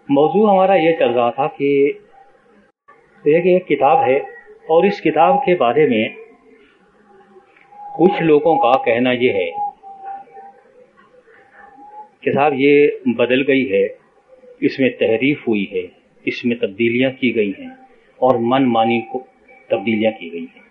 موضوع ہمارا یہ چل رہا تھا کہ ایک کتاب ہے اور اس کتاب کے بارے میں کچھ لوگوں کا کہنا یہ ہے کہ صاحب یہ بدل گئی ہے، اس میں تحریف ہوئی ہے، اس میں تبدیلیاں کی گئی ہیں اور من مانی کو تبدیلیاں کی گئی ہیں۔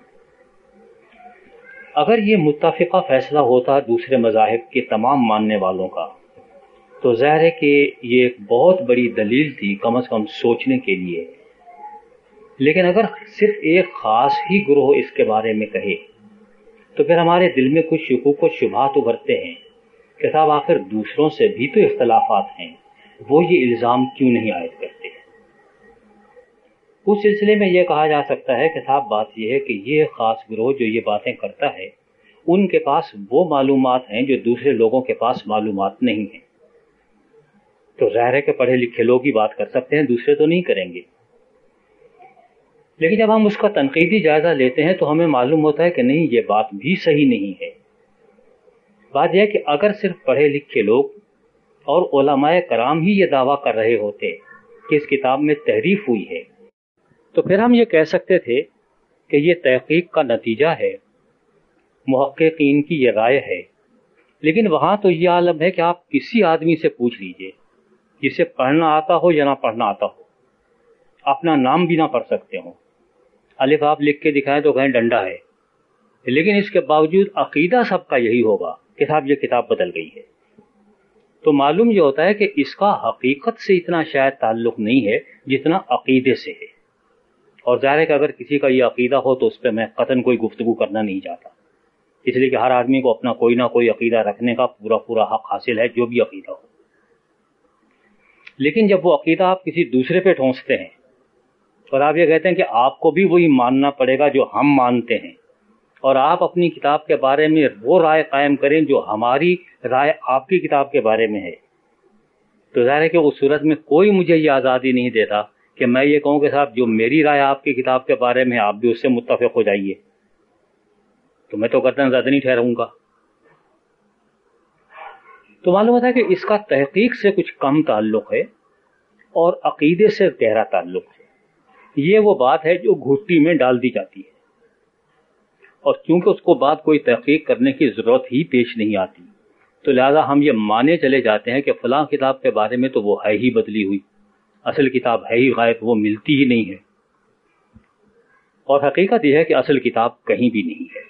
اگر یہ متفقہ فیصلہ ہوتا دوسرے مذاہب کے تمام ماننے والوں کا تو ظاہر ہے کہ یہ ایک بہت بڑی دلیل تھی کم از کم سوچنے کے لیے، لیکن اگر صرف ایک خاص ہی گروہ اس کے بارے میں کہے تو پھر ہمارے دل میں کچھ شکوک و شبہات ابھرتے ہیں کہ صاحب آخر دوسروں سے بھی تو اختلافات ہیں، وہ یہ الزام کیوں نہیں عائد کرتے۔ اس سلسلے میں یہ کہا جا سکتا ہے کہ صاحب بات یہ ہے کہ یہ خاص گروہ جو یہ باتیں کرتا ہے ان کے پاس وہ معلومات ہیں جو دوسرے لوگوں کے پاس معلومات نہیں ہیں، تو ظاہر ہے کہ پڑھے لکھے لوگ ہی بات کر سکتے ہیں، دوسرے تو نہیں کریں گے۔ لیکن جب ہم اس کا تنقیدی جائزہ لیتے ہیں تو ہمیں معلوم ہوتا ہے کہ نہیں، یہ بات بھی صحیح نہیں ہے۔ بات یہ ہے کہ اگر صرف پڑھے لکھے لوگ اور علماء کرام ہی یہ دعویٰ کر رہے ہوتے کہ اس کتاب میں تحریف ہوئی ہے تو پھر ہم یہ کہہ سکتے تھے کہ یہ تحقیق کا نتیجہ ہے، محققین کی یہ رائے ہے۔ لیکن وہاں تو یہ عالم ہے کہ آپ کسی آدمی سے پوچھ لیجئے جسے پڑھنا آتا ہو یا نہ پڑھنا آتا ہو، اپنا نام بھی نہ پڑھ سکتے ہوں، الف آپ لکھ کے دکھائیں تو کہیں ڈنڈا ہے، لیکن اس کے باوجود عقیدہ سب کا یہی ہوگا کہ صاحب یہ کتاب بدل گئی ہے۔ تو معلوم یہ ہوتا ہے کہ اس کا حقیقت سے اتنا شاید تعلق نہیں ہے جتنا عقیدے سے ہے، اور ظاہر ہے کہ اگر کسی کا یہ عقیدہ ہو تو اس پہ میں قطعاً کوئی گفتگو کرنا نہیں چاہتا، اس لیے کہ ہر آدمی کو اپنا کوئی نہ کوئی عقیدہ رکھنے کا پورا حق حاصل ہے، جو بھی عقیدہ ہو۔ لیکن جب وہ عقیدہ آپ کسی دوسرے پہ ٹھونستے ہیں اور آپ یہ کہتے ہیں کہ آپ کو بھی وہی ماننا پڑے گا جو ہم مانتے ہیں، اور آپ اپنی کتاب کے بارے میں وہ رائے قائم کریں جو ہماری رائے آپ کی کتاب کے بارے میں ہے، تو ظاہر ہے کہ اس صورت میں کوئی مجھے یہ آزادی نہیں دیتا کہ میں یہ کہوں کہ صاحب جو میری رائے آپ کی کتاب کے بارے میں آپ بھی اس سے متفق ہو جائیے، تو میں تو گردن زد نہیں ٹھہروں گا۔ تو معلوم ہوتا ہے کہ اس کا تحقیق سے کچھ کم تعلق ہے اور عقیدے سے گہرا تعلق ہے۔ یہ وہ بات ہے جو گھٹی میں ڈال دی جاتی ہے، اور کیونکہ اس کو بعد کوئی تحقیق کرنے کی ضرورت ہی پیش نہیں آتی، تو لہذا ہم یہ مانے چلے جاتے ہیں کہ فلاں کتاب کے بارے میں تو وہ ہے ہی بدلی ہوئی، اصل کتاب ہے ہی غائب، وہ ملتی ہی نہیں ہے۔ اور حقیقت یہ ہے کہ اصل کتاب کہیں بھی نہیں ہے،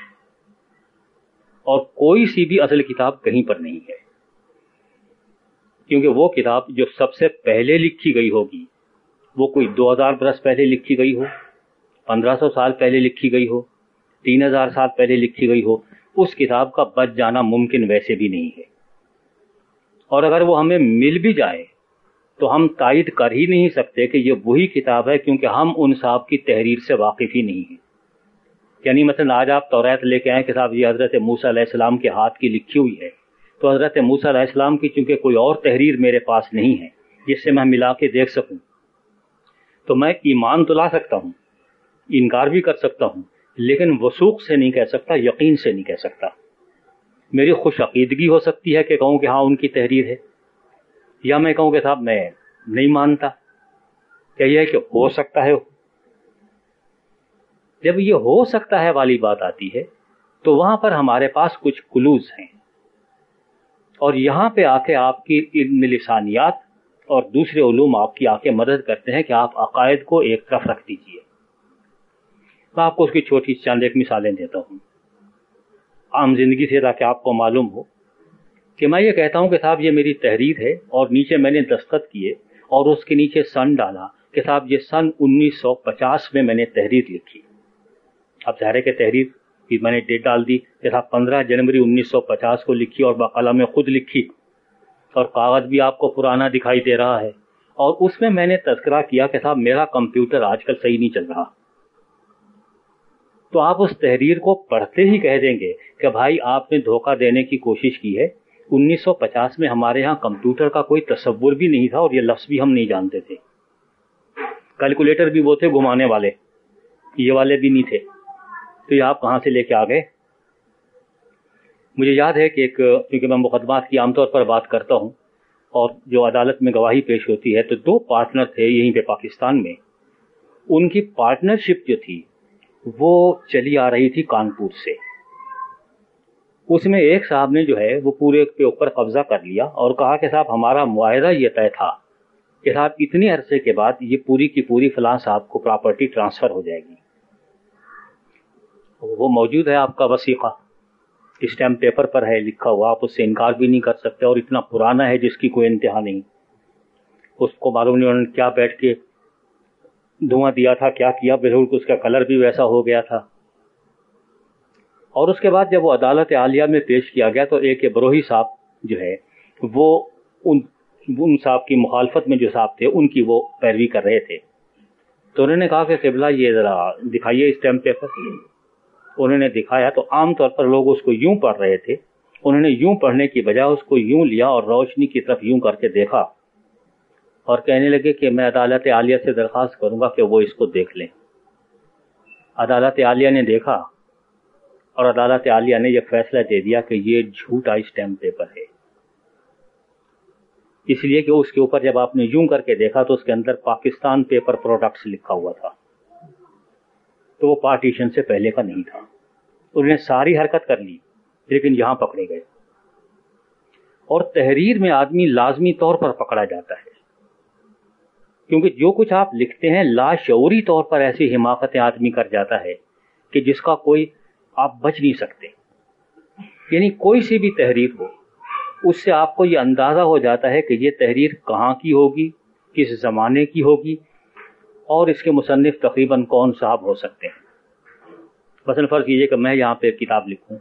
اور کوئی سی بھی اصل کتاب کہیں پر نہیں ہے، کیونکہ وہ کتاب جو سب سے پہلے لکھی گئی ہوگی وہ کوئی 2000 برس پہلے لکھی گئی ہو، 1500 سال پہلے لکھی گئی ہو، 3000 سال پہلے لکھی گئی ہو، اس کتاب کا بچ جانا ممکن ویسے بھی نہیں ہے۔ اور اگر وہ ہمیں مل بھی جائے تو ہم تائید کر ہی نہیں سکتے کہ یہ وہی کتاب ہے، کیونکہ ہم ان صاحب کی تحریر سے واقف ہی نہیں ہیں۔ یعنی مثلا آج آپ توریت لے کے آئیں کہ صاحب یہ حضرت موسیٰ علیہ السلام کے ہاتھ کی لکھی ہوئی ہے، تو حضرت موسیٰ علیہ السلام کی چونکہ کوئی اور تحریر میرے پاس نہیں ہے جس سے میں ملا کے دیکھ سکوں، تو میں ایمان تو لا سکتا ہوں، انکار بھی کر سکتا ہوں، لیکن وثوق سے نہیں کہہ سکتا، یقین سے نہیں کہہ سکتا۔ میری خوش عقیدگی ہو سکتی ہے کہ کہوں کہ ہاں ان کی تحریر ہے، یا میں کہوں کہ صاحب میں نہیں مانتا، کیا یہ ہے کہ ہو سکتا ہے۔ جب یہ ہو سکتا ہے والی بات آتی ہے تو وہاں پر ہمارے پاس کچھ کلوز ہیں، اور یہاں پہ آ کے آپ کی علم لسانیات اور دوسرے علوم آپ کی آ کے مدد کرتے ہیں کہ آپ عقائد کو ایک طرف رکھ دیجئے۔ میں آپ کو اس کی چھوٹی چند ایک مثالیں دیتا ہوں عام زندگی سے، تاکہ آپ کو معلوم ہو کہ میں یہ کہتا ہوں کہ صاحب یہ میری تحریر ہے، اور نیچے میں نے دستخط کیے اور اس کے نیچے سن ڈالا کہ صاحب یہ سن 1950 میں میں نے تحریر لکھی۔ اب ظاہر ہے کہ تحریر کی میں نے ڈیٹ ڈال دی کہ صاحب 15 جنوری 1950 کو لکھی، اور بقلم میں خود لکھی، اور کاغذ بھی آپ کو پرانا دکھائی دے رہا ہے، اور اس میں نے تذکرہ کیا کہ صاحب میرا کمپیوٹر آج کل صحیح نہیں چل رہا۔ تو آپ اس تحریر کو پڑھتے ہی کہہ دیں گے کہ بھائی آپ نے دھوکہ دینے کی کوشش کی ہے، 1950 میں ہمارے ہاں کمپیوٹر کا کوئی تصور بھی نہیں تھا، اور یہ لفظ بھی ہم نہیں جانتے تھے، کیلکولیٹر بھی وہ تھے گھمانے والے، یہ والے بھی نہیں تھے، تو یہ آپ کہاں سے لے کے آ گئے؟ مجھے یاد ہے کہ کیونکہ میں مقدمات کی عام طور پر بات کرتا ہوں، اور جو عدالت میں گواہی پیش ہوتی ہے تو دو پارٹنر تھے یہیں پہ پاکستان میں. ان کی پارٹنرشپ جو تھی وہ چلی آ رہی تھی کانپور سے. اس میں ایک صاحب نے جو ہے وہ پورے کے اوپر قبضہ کر لیا اور کہا کہ صاحب ہمارا معاہدہ یہ طے تھا کہ صاحب اتنے عرصے کے بعد یہ پوری کی پوری فلاں صاحب کو پراپرٹی ٹرانسفر ہو جائے گی. وہ موجود ہے آپ کا وثیقہ, اسٹیمپ پیپر پر ہے لکھا ہوا, آپ اس سے انکار بھی نہیں کر سکتے, اور اتنا پرانا ہے جس کی کوئی انتہا نہیں. اس کو معلوم نہیں انہوں نے کیا بیٹھ کے دھواں دیا تھا, کیا کیا, بالکل اس کا کلر بھی ویسا ہو گیا تھا. اور اس کے بعد جب وہ عدالت عالیہ میں پیش کیا گیا تو ایک بروہی صاحب جو ہے وہ ان صاحب کی مخالفت میں جو صاحب تھے ان کی وہ پیروی کر رہے تھے. تو انہوں نے کہا کہ قبلہ یہ ذرا دکھائیے اسٹیمپ پیپر. انہوں نے دکھایا تو عام طور پر لوگ اس کو یوں پڑھ رہے تھے, انہوں نے یوں پڑھنے کی بجائے اس کو یوں لیا اور روشنی کی طرف یوں کر کے دیکھا اور کہنے لگے کہ میں عدالت عالیہ سے درخواست کروں گا کہ وہ اس کو دیکھ لیں. عدالت عالیہ نے دیکھا اور عدالت عالیہ نے یہ فیصلہ دے دیا کہ یہ جھوٹا اسٹیمپ پیپر ہے, اس لیے کہ اس کے اوپر جب آپ نے یوں کر کے دیکھا تو اس کے اندر پاکستان پیپر پروڈکٹس لکھا ہوا تھا, تو وہ پارٹیشن سے پہلے کا نہیں تھا. انہوں نے ساری حرکت کر لی لیکن یہاں پکڑے گئے. اور تحریر میں آدمی لازمی طور پر پکڑا جاتا ہے, کیونکہ جو کچھ آپ لکھتے ہیں لاشعوری طور پر ایسی حماقتیں آدمی کر جاتا ہے کہ جس کا کوئی آپ بچ نہیں سکتے. یعنی کوئی سی بھی تحریر ہو, اس سے آپ کو یہ اندازہ ہو جاتا ہے کہ یہ تحریر کہاں کی ہوگی, کس زمانے کی ہوگی, اور اس کے مصنف تقریباً کون صاحب ہو سکتے ہیں. مثلا فرض کیجئے کہ میں یہاں پہ ایک کتاب لکھوں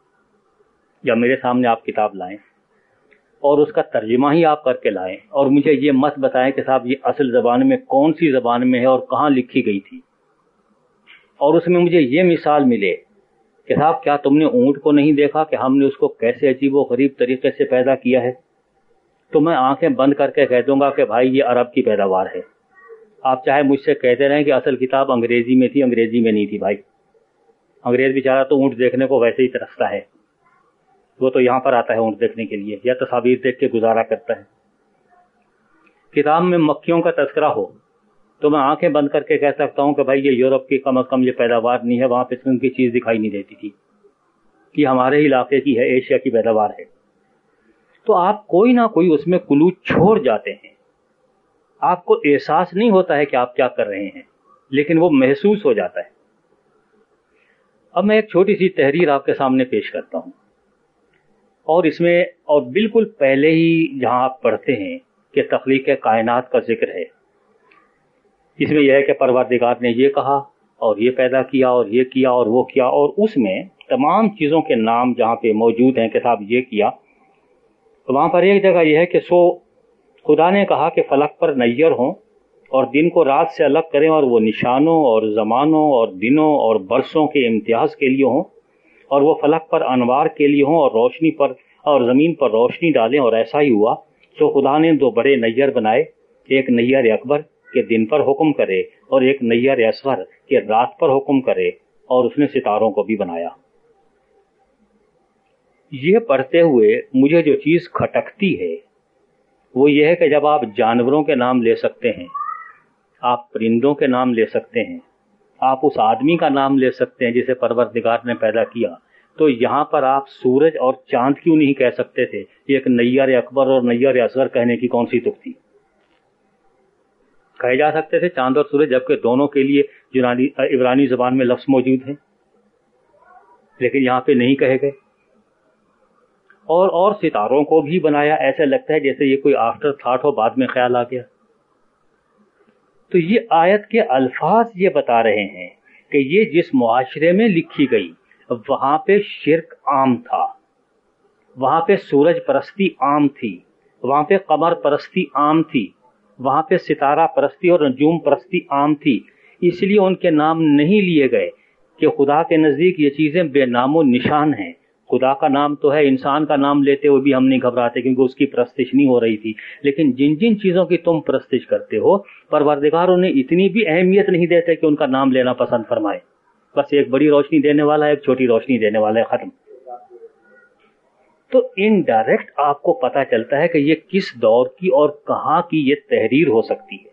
یا میرے سامنے آپ کتاب لائیں اور اس کا ترجمہ ہی آپ کر کے لائیں اور مجھے یہ مت بتائیں کہ صاحب یہ اصل زبان میں کون سی زبان میں ہے اور کہاں لکھی گئی تھی, اور اس میں مجھے یہ مثال ملے کہ صاحب کیا تم نے اونٹ کو نہیں دیکھا کہ ہم نے اس کو کیسے عجیب و غریب طریقے سے پیدا کیا ہے, تو میں آنکھیں بند کر کے کہہ دوں گا کہ بھائی یہ عرب کی پیداوار ہے. آپ چاہے مجھ سے کہتے رہیں کہ اصل کتاب انگریزی میں تھی, انگریزی میں نہیں تھی. بھائی انگریز بیچارہ تو اونٹ دیکھنے کو ویسے ہی ترستا ہے, وہ تو یہاں پر آتا ہے اونٹ دیکھنے کے لیے یا تصاویر دیکھ کے گزارا کرتا ہے. کتاب میں مکھیوں کا تذکرہ ہو تو میں آنکھیں بند کر کے کہہ سکتا ہوں کہ بھائی یہ یورپ کی کم از کم یہ پیداوار نہیں ہے, وہاں پہ ان کی چیز دکھائی نہیں دیتی تھی, یہ ہمارے علاقے کی ہے, ایشیا کی پیداوار ہے. تو آپ کوئی نہ کوئی اس میں کلو چھوڑ جاتے ہیں, آپ کو احساس نہیں ہوتا ہے کہ آپ کیا کر رہے ہیں لیکن وہ محسوس ہو جاتا ہے. اب میں ایک چھوٹی سی تحریر آپ کے سامنے پیش کرتا ہوں, اور اس میں اور بالکل پہلے ہی جہاں آپ پڑھتے ہیں کہ تخلیق کائنات کا ذکر ہے, اس میں یہ ہے کہ پروردگار نے یہ کہا اور یہ پیدا کیا اور یہ کیا اور وہ کیا, اور اس میں تمام چیزوں کے نام جہاں پہ موجود ہیں کہ صاحب یہ کیا. تو وہاں پر ایک جگہ یہ ہے کہ سو خدا نے کہا کہ فلک پر نیر ہوں اور دن کو رات سے الگ کریں, اور وہ نشانوں اور زمانوں اور دنوں اور برسوں کے امتیاز کے لیے ہوں, اور وہ فلک پر انوار کے لیے ہوں اور روشنی پر اور زمین پر روشنی ڈالیں. اور ایسا ہی ہوا. تو خدا نے دو بڑے نیر بنائے, ایک نیر اکبر کہ دن پر حکم کرے اور ایک نیر اصغر کہ رات پر حکم کرے, اور اس نے ستاروں کو بھی بنایا. یہ پڑھتے ہوئے مجھے جو چیز کھٹکتی ہے وہ یہ ہے کہ جب آپ جانوروں کے نام لے سکتے ہیں, آپ پرندوں کے نام لے سکتے ہیں, آپ اس آدمی کا نام لے سکتے ہیں جسے پروردگار نے پیدا کیا, تو یہاں پر آپ سورج اور چاند کیوں نہیں کہہ سکتے تھے؟ ایک نیر اکبر اور نیر اصغر کہنے کی کون سی تک تھی؟ کہے جا سکتے تھے چاند اور سورج, جبکہ دونوں کے لیے عبرانی زبان میں لفظ موجود ہیں, لیکن یہاں پہ نہیں کہے گئے. اور ستاروں کو بھی بنایا, ایسا لگتا ہے جیسے یہ کوئی آفٹر تھاٹ ہو, بعد میں خیال آ گیا. تو یہ آیت کے الفاظ یہ بتا رہے ہیں کہ یہ جس معاشرے میں لکھی گئی وہاں پہ شرک عام تھا, وہاں پہ سورج پرستی عام تھی, وہاں پہ قمر پرستی عام تھی, وہاں پہ ستارہ پرستی اور نجوم پرستی عام تھی. اس لیے ان کے نام نہیں لیے گئے کہ خدا کے نزدیک یہ چیزیں بے نام و نشان ہیں. خدا کا نام تو ہے, انسان کا نام لیتے ہوئے بھی ہم نہیں گھبراتے کیونکہ اس کی پرستش نہیں ہو رہی تھی. لیکن جن جن چیزوں کی تم پرستش کرتے ہو پروردگار انہیں اتنی بھی اہمیت نہیں دیتے کہ ان کا نام لینا پسند فرمائے. بس ایک بڑی روشنی دینے والا ہے, ایک چھوٹی روشنی دینے والا ہے, ختم. تو انڈائریکٹ آپ کو پتا چلتا ہے کہ یہ کس دور کی اور کہاں کی یہ تحریر ہو سکتی ہے.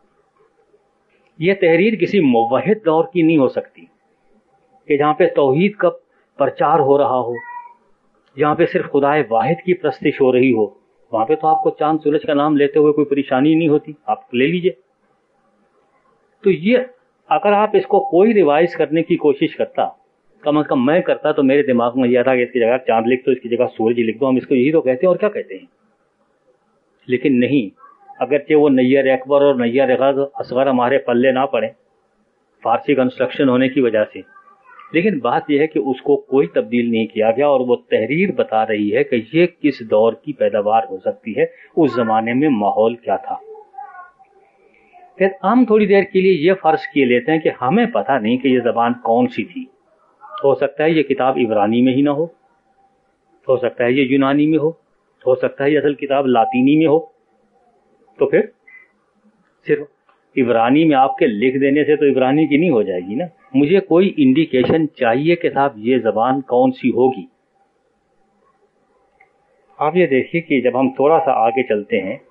یہ تحریر کسی موحد دور کی نہیں ہو سکتی کہ جہاں پہ توحید کا پرچار ہو رہا ہو، جہاں پہ صرف خدائے واحد کی پرستش ہو رہی ہو. وہاں پہ تو آپ کو چاند سورج کا نام لیتے ہوئے کوئی پریشانی نہیں ہوتی، آپ لے لیجئے. تو یہ اگر آپ اس کو کوئی ریوائز کرنے کی کوشش کرتا، کم از کم میں کرتا، تو میرے دماغ میں یہ تھا کہ اس کی جگہ چاند لکھ دو، اس کی جگہ سورج لکھ دو، ہم اس کو یہی تو کہتے ہیں اور کیا کہتے ہیں. لیکن نہیں، اگرچہ وہ نیر اکبر اور نیر اصغر ہمارے پلے نہ پڑے فارسی کنسٹرکشن ہونے کی وجہ سے، لیکن بات یہ ہے کہ اس کو کوئی تبدیل نہیں کیا گیا، اور وہ تحریر بتا رہی ہے کہ یہ کس دور کی پیداوار ہو سکتی ہے، اس زمانے میں ماحول کیا تھا. پھر ہم تھوڑی دیر کے لیے یہ فرض کیے لیتے ہیں کہ ہمیں پتہ نہیں کہ یہ زبان کون سی تھی. ہو سکتا ہے یہ کتاب عبرانی میں ہی نہ ہو سکتا ہے یہ یونانی میں ہو سکتا ہے یہ اصل کتاب لاطینی میں ہو. تو پھر صرف عبرانی میں آپ کے لکھ دینے سے تو عبرانی کی نہیں ہو جائے گی نا. مجھے کوئی انڈیکیشن چاہیے کہ صاحب یہ زبان کون سی ہوگی. آپ یہ دیکھیے کہ جب ہم تھوڑا سا آگے چلتے ہیں،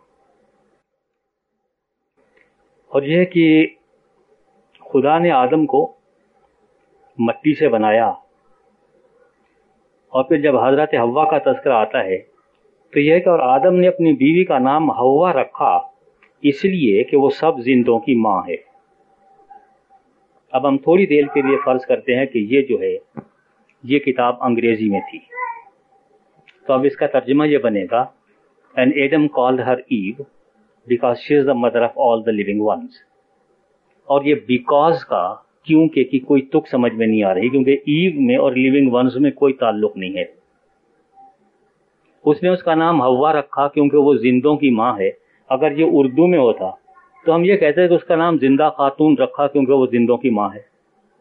اور یہ کہ خدا نے آدم کو مٹی سے بنایا، اور پھر جب حضرت حوا کا تذکرہ آتا ہے تو یہ کہ اور آدم نے اپنی بیوی کا نام حوا رکھا اس لیے کہ وہ سب زندوں کی ماں ہے. اب ہم تھوڑی دیر کے لیے فرض کرتے ہیں کہ یہ جو ہے یہ کتاب انگریزی میں تھی، تو اب اس کا ترجمہ یہ بنے گا And Adam called her Eve because she is the mother of all the living ones. اور یہ بیکاز کا کیونکہ کی کوئی تک سمجھ میں نہیں آ رہی، کیونکہ ایو میں اور لیونگ ونز میں کوئی تعلق نہیں ہے. اس نے اس کا نام حوا رکھا کیونکہ وہ زندوں کی ماں ہے. اگر یہ اردو میں ہوتا تو ہم یہ کہتے ہیں کہ اس کا نام زندہ خاتون رکھا کیونکہ وہ زندوں کی ماں ہے.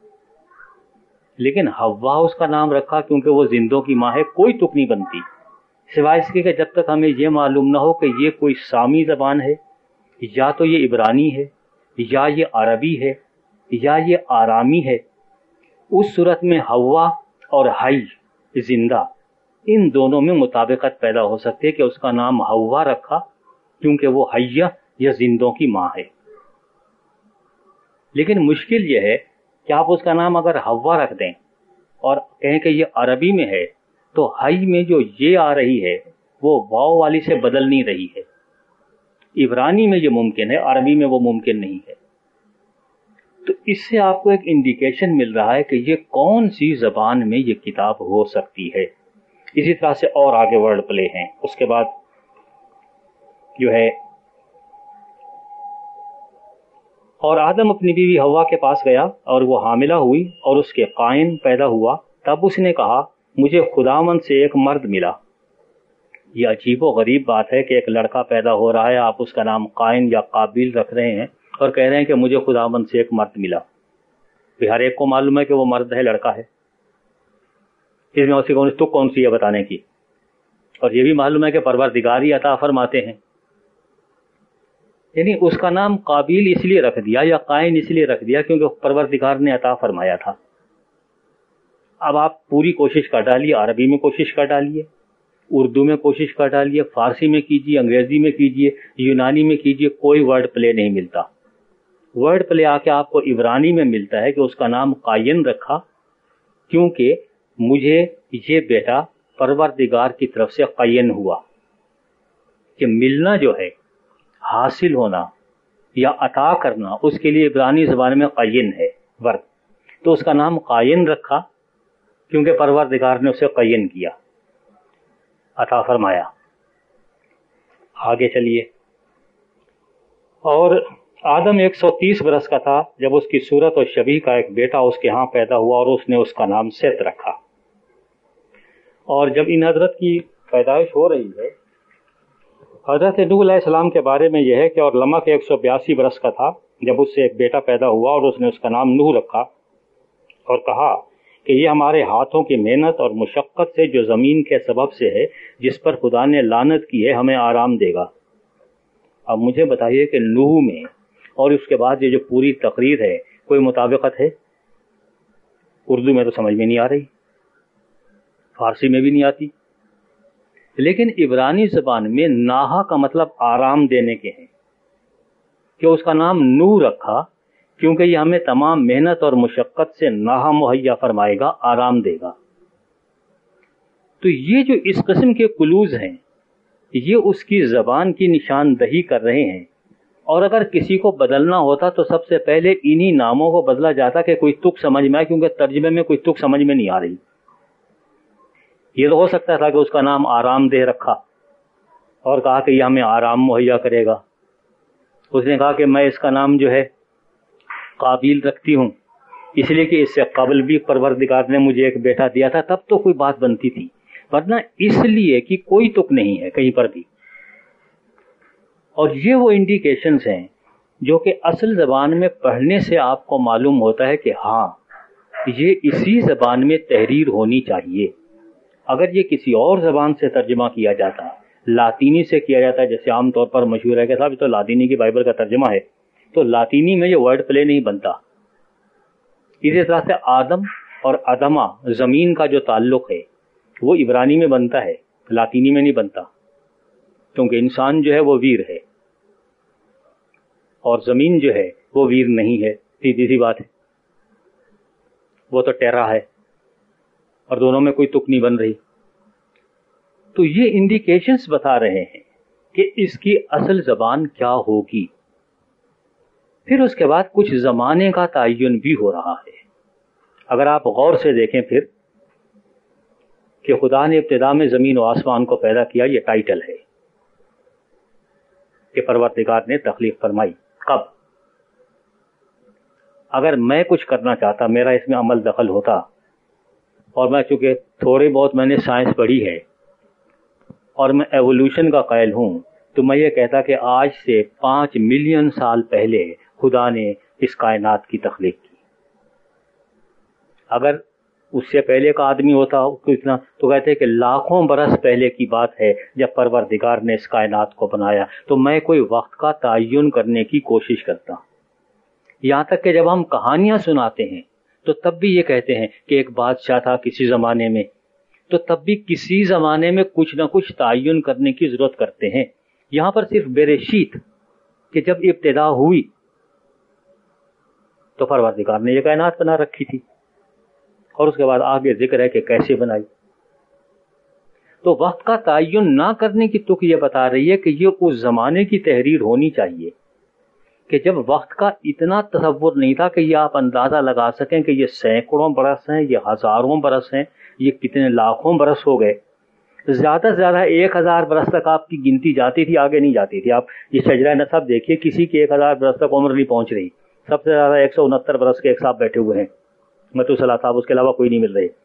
لیکن حوا اس کا نام رکھا کیونکہ وہ زندوں کی ماں ہے، کوئی تک نہیں بنتی سوائے اس کے کہ جب تک ہمیں یہ معلوم نہ ہو کہ یہ کوئی سامی زبان ہے، یا تو یہ عبرانی ہے، یا یہ عربی ہے، یا یہ آرامی ہے. اس صورت میں حوا اور حی زندہ، ان دونوں میں مطابقت پیدا ہو سکتی ہے کہ اس کا نام حوا رکھا کیونکہ وہ حیہ یا زندوں کی ماں ہے. لیکن مشکل یہ ہے کہ آپ اس کا نام اگر حوا رکھ دیں اور کہیں کہ یہ عربی میں ہے، تو حی میں جو یہ آ رہی ہے وہ واو والی سے بدل نہیں رہی ہے. عبرانی میں یہ ممکن ہے، عربی میں وہ ممکن نہیں ہے. تو اس سے آپ کو ایک انڈیکیشن مل رہا ہے کہ یہ کون سی زبان میں یہ کتاب ہو سکتی ہے. اسی طرح سے اور آگے ورڈ پلے ہیں. اس کے بعد جو ہے اور آدم اپنی بیوی حوا کے پاس گیا اور وہ حاملہ ہوئی اور اس کے قائن پیدا ہوا. تب اس نے کہا مجھے خداوند سے ایک مرد ملا. یہ عجیب و غریب بات ہے کہ ایک لڑکا پیدا ہو رہا ہے، آپ اس کا نام قائن یا قابیل رکھ رہے ہیں اور کہہ رہے ہیں کہ مجھے خداوند سے ایک مرد ملا. ہر ایک کو معلوم ہے کہ وہ مرد ہے، لڑکا ہے. اس میں اسی کون سی ہے بتانے کی. اور یہ بھی معلوم ہے کہ پروردگار ہی عطا فرماتے ہیں. یعنی اس کا نام قابیل اس لیے رکھ دیا یا قائن اس لیے رکھ دیا کیونکہ پروردگار نے عطا فرمایا تھا. اب آپ پوری کوشش کر ڈالیے، عربی میں کوشش کر ڈالیے، اردو میں کوشش کر ڈالیے، فارسی میں کیجیے، انگریزی میں کیجیے، یونانی میں کیجیے، کوئی ورڈ پلے نہیں ملتا. ورڈ پلے آ کے آپ کو عبرانی میں ملتا ہے کہ اس کا نام قائن رکھا کیونکہ مجھے یہ بیٹا پروردگار کی طرف سے قائن ہوا. کہ ملنا جو ہے، حاصل ہونا یا عطا کرنا، اس کے لیے عبرانی زبان میں قائن ہے ورد. تو اس کا نام قائن رکھا کیونکہ پروردگار نے اسے قائن کیا، عطا فرمایا. آگے چلیے. اور آدم 130 برس کا تھا جب اس کی صورت اور شبیہ کا ایک بیٹا اس کے ہاں پیدا ہوا اور اس نے اس کا نام سیت رکھا. اور جب ان حضرت کی پیدائش ہو رہی ہے، حضرت نوح علیہ السلام کے بارے میں یہ ہے کہ اور لمک 182 برس کا تھا جب اس سے ایک بیٹا پیدا ہوا اور اس نے اس کا نام نوح رکھا اور کہا کہ یہ ہمارے ہاتھوں کی محنت اور مشقت سے جو زمین کے سبب سے ہے، جس پر خدا نے لعنت کی ہے، ہمیں آرام دے گا. اب مجھے بتائیے کہ نوح میں اور اس کے بعد یہ جو پوری تقریر ہے کوئی مطابقت ہے؟ اردو میں تو سمجھ میں نہیں آ رہی، فارسی میں بھی نہیں آتی، لیکن عبرانی زبان میں ناہا کا مطلب آرام دینے کے ہیں، کہ اس کا نام نو رکھا کیونکہ یہ ہمیں تمام محنت اور مشقت سے ناہا مہیا فرمائے گا، آرام دے گا۔ تو یہ جو اس قسم کے کلوز ہیں یہ اس کی زبان کی نشاندہی کر رہے ہیں، اور اگر کسی کو بدلنا ہوتا تو سب سے پہلے انہی ناموں کو بدلا جاتا کہ کوئی تک سمجھ میں آئے، کیونکہ ترجمے میں کوئی تک سمجھ میں نہیں آ رہی۔ یہ تو ہو سکتا تھا کہ اس کا نام آرام دہ رکھا اور کہا کہ یہ ہمیں آرام مہیا کرے گا۔ اس نے کہا کہ میں اس کا نام جو ہے قابیل رکھتی ہوں اس لیے کہ اس سے قبل بھی پروردگار نے مجھے ایک بیٹا دیا تھا، تب تو کوئی بات بنتی تھی، ورنہ اس لیے کہ کوئی تک نہیں ہے کہیں پر بھی۔ اور یہ وہ انڈیکیشنز ہیں جو کہ اصل زبان میں پڑھنے سے آپ کو معلوم ہوتا ہے کہ ہاں یہ اسی زبان میں تحریر ہونی چاہیے۔ اگر یہ کسی اور زبان سے ترجمہ کیا جاتا، لاطینی سے کیا جاتا ہے، جیسے عام طور پر مشہور ہے کہ صاحب یہ تو لاطینی کی بائبل کا ترجمہ ہے، تو لاطینی میں یہ ورڈ پلے نہیں بنتا۔ اسی طرح سے آدم اور ادمہ زمین کا جو تعلق ہے وہ عبرانی میں بنتا ہے، لاطینی میں نہیں بنتا، کیونکہ انسان جو ہے وہ ویر ہے اور زمین جو ہے وہ ویر نہیں ہے، سیدھی سی بات ہے، وہ تو ٹیرا ہے، اور دونوں میں کوئی تک نہیں بن رہی۔ تو یہ انڈیکیشنز بتا رہے ہیں کہ اس کی اصل زبان کیا ہوگی۔ پھر اس کے بعد کچھ زمانے کا تعین بھی ہو رہا ہے۔ اگر آپ غور سے دیکھیں پھر کہ خدا نے ابتدا میں زمین و آسمان کو پیدا کیا، یہ ٹائٹل ہے کہ پروردگار نے تخلیق فرمائی۔ کب؟ اگر میں کچھ کرنا چاہتا، میرا اس میں عمل دخل ہوتا، اور میں چونکہ تھوڑی بہت میں نے سائنس پڑھی ہے اور میں ایوولوشن کا قائل ہوں، تو میں یہ کہتا کہ آج سے 5 ملین سال پہلے خدا نے اس کائنات کی تخلیق کی۔ اگر اس سے پہلے کا آدمی ہوتا اتنا تو کہتے کہ لاکھوں برس پہلے کی بات ہے جب پروردگار نے اس کائنات کو بنایا۔ تو میں کوئی وقت کا تعین کرنے کی کوشش کرتا، یہاں تک کہ جب ہم کہانیاں سناتے ہیں تو تب بھی یہ کہتے ہیں کہ ایک بادشاہ تھا کسی زمانے میں، تو تب بھی کسی زمانے میں کچھ نہ کچھ تعین کرنے کی ضرورت کرتے ہیں۔ یہاں پر صرف بریشیت کہ جب ابتدا ہوئی تو پروردگار نے یہ کائنات بنا رکھی تھی، اور اس کے بعد آگے ذکر ہے کہ کیسے بنائی۔ تو وقت کا تعین نہ کرنے کی تک یہ بتا رہی ہے کہ یہ اس زمانے کی تحریر ہونی چاہیے کہ جب وقت کا اتنا تصور نہیں تھا کہ یہ آپ اندازہ لگا سکیں کہ یہ سینکڑوں برس ہیں، یہ ہزاروں برس ہیں، یہ کتنے لاکھوں برس ہو گئے۔ زیادہ سے زیادہ 1000 برس تک آپ کی گنتی جاتی تھی، آگے نہیں جاتی تھی۔ آپ یہ شجرہ نسب دیکھیے، کسی کی 1000 برس تک عمر نہیں پہنچ رہی، سب سے زیادہ 169 برس کے ایک صاحب بیٹھے ہوئے ہیں، متوسلا صاحب، اس کے علاوہ کوئی نہیں مل رہے۔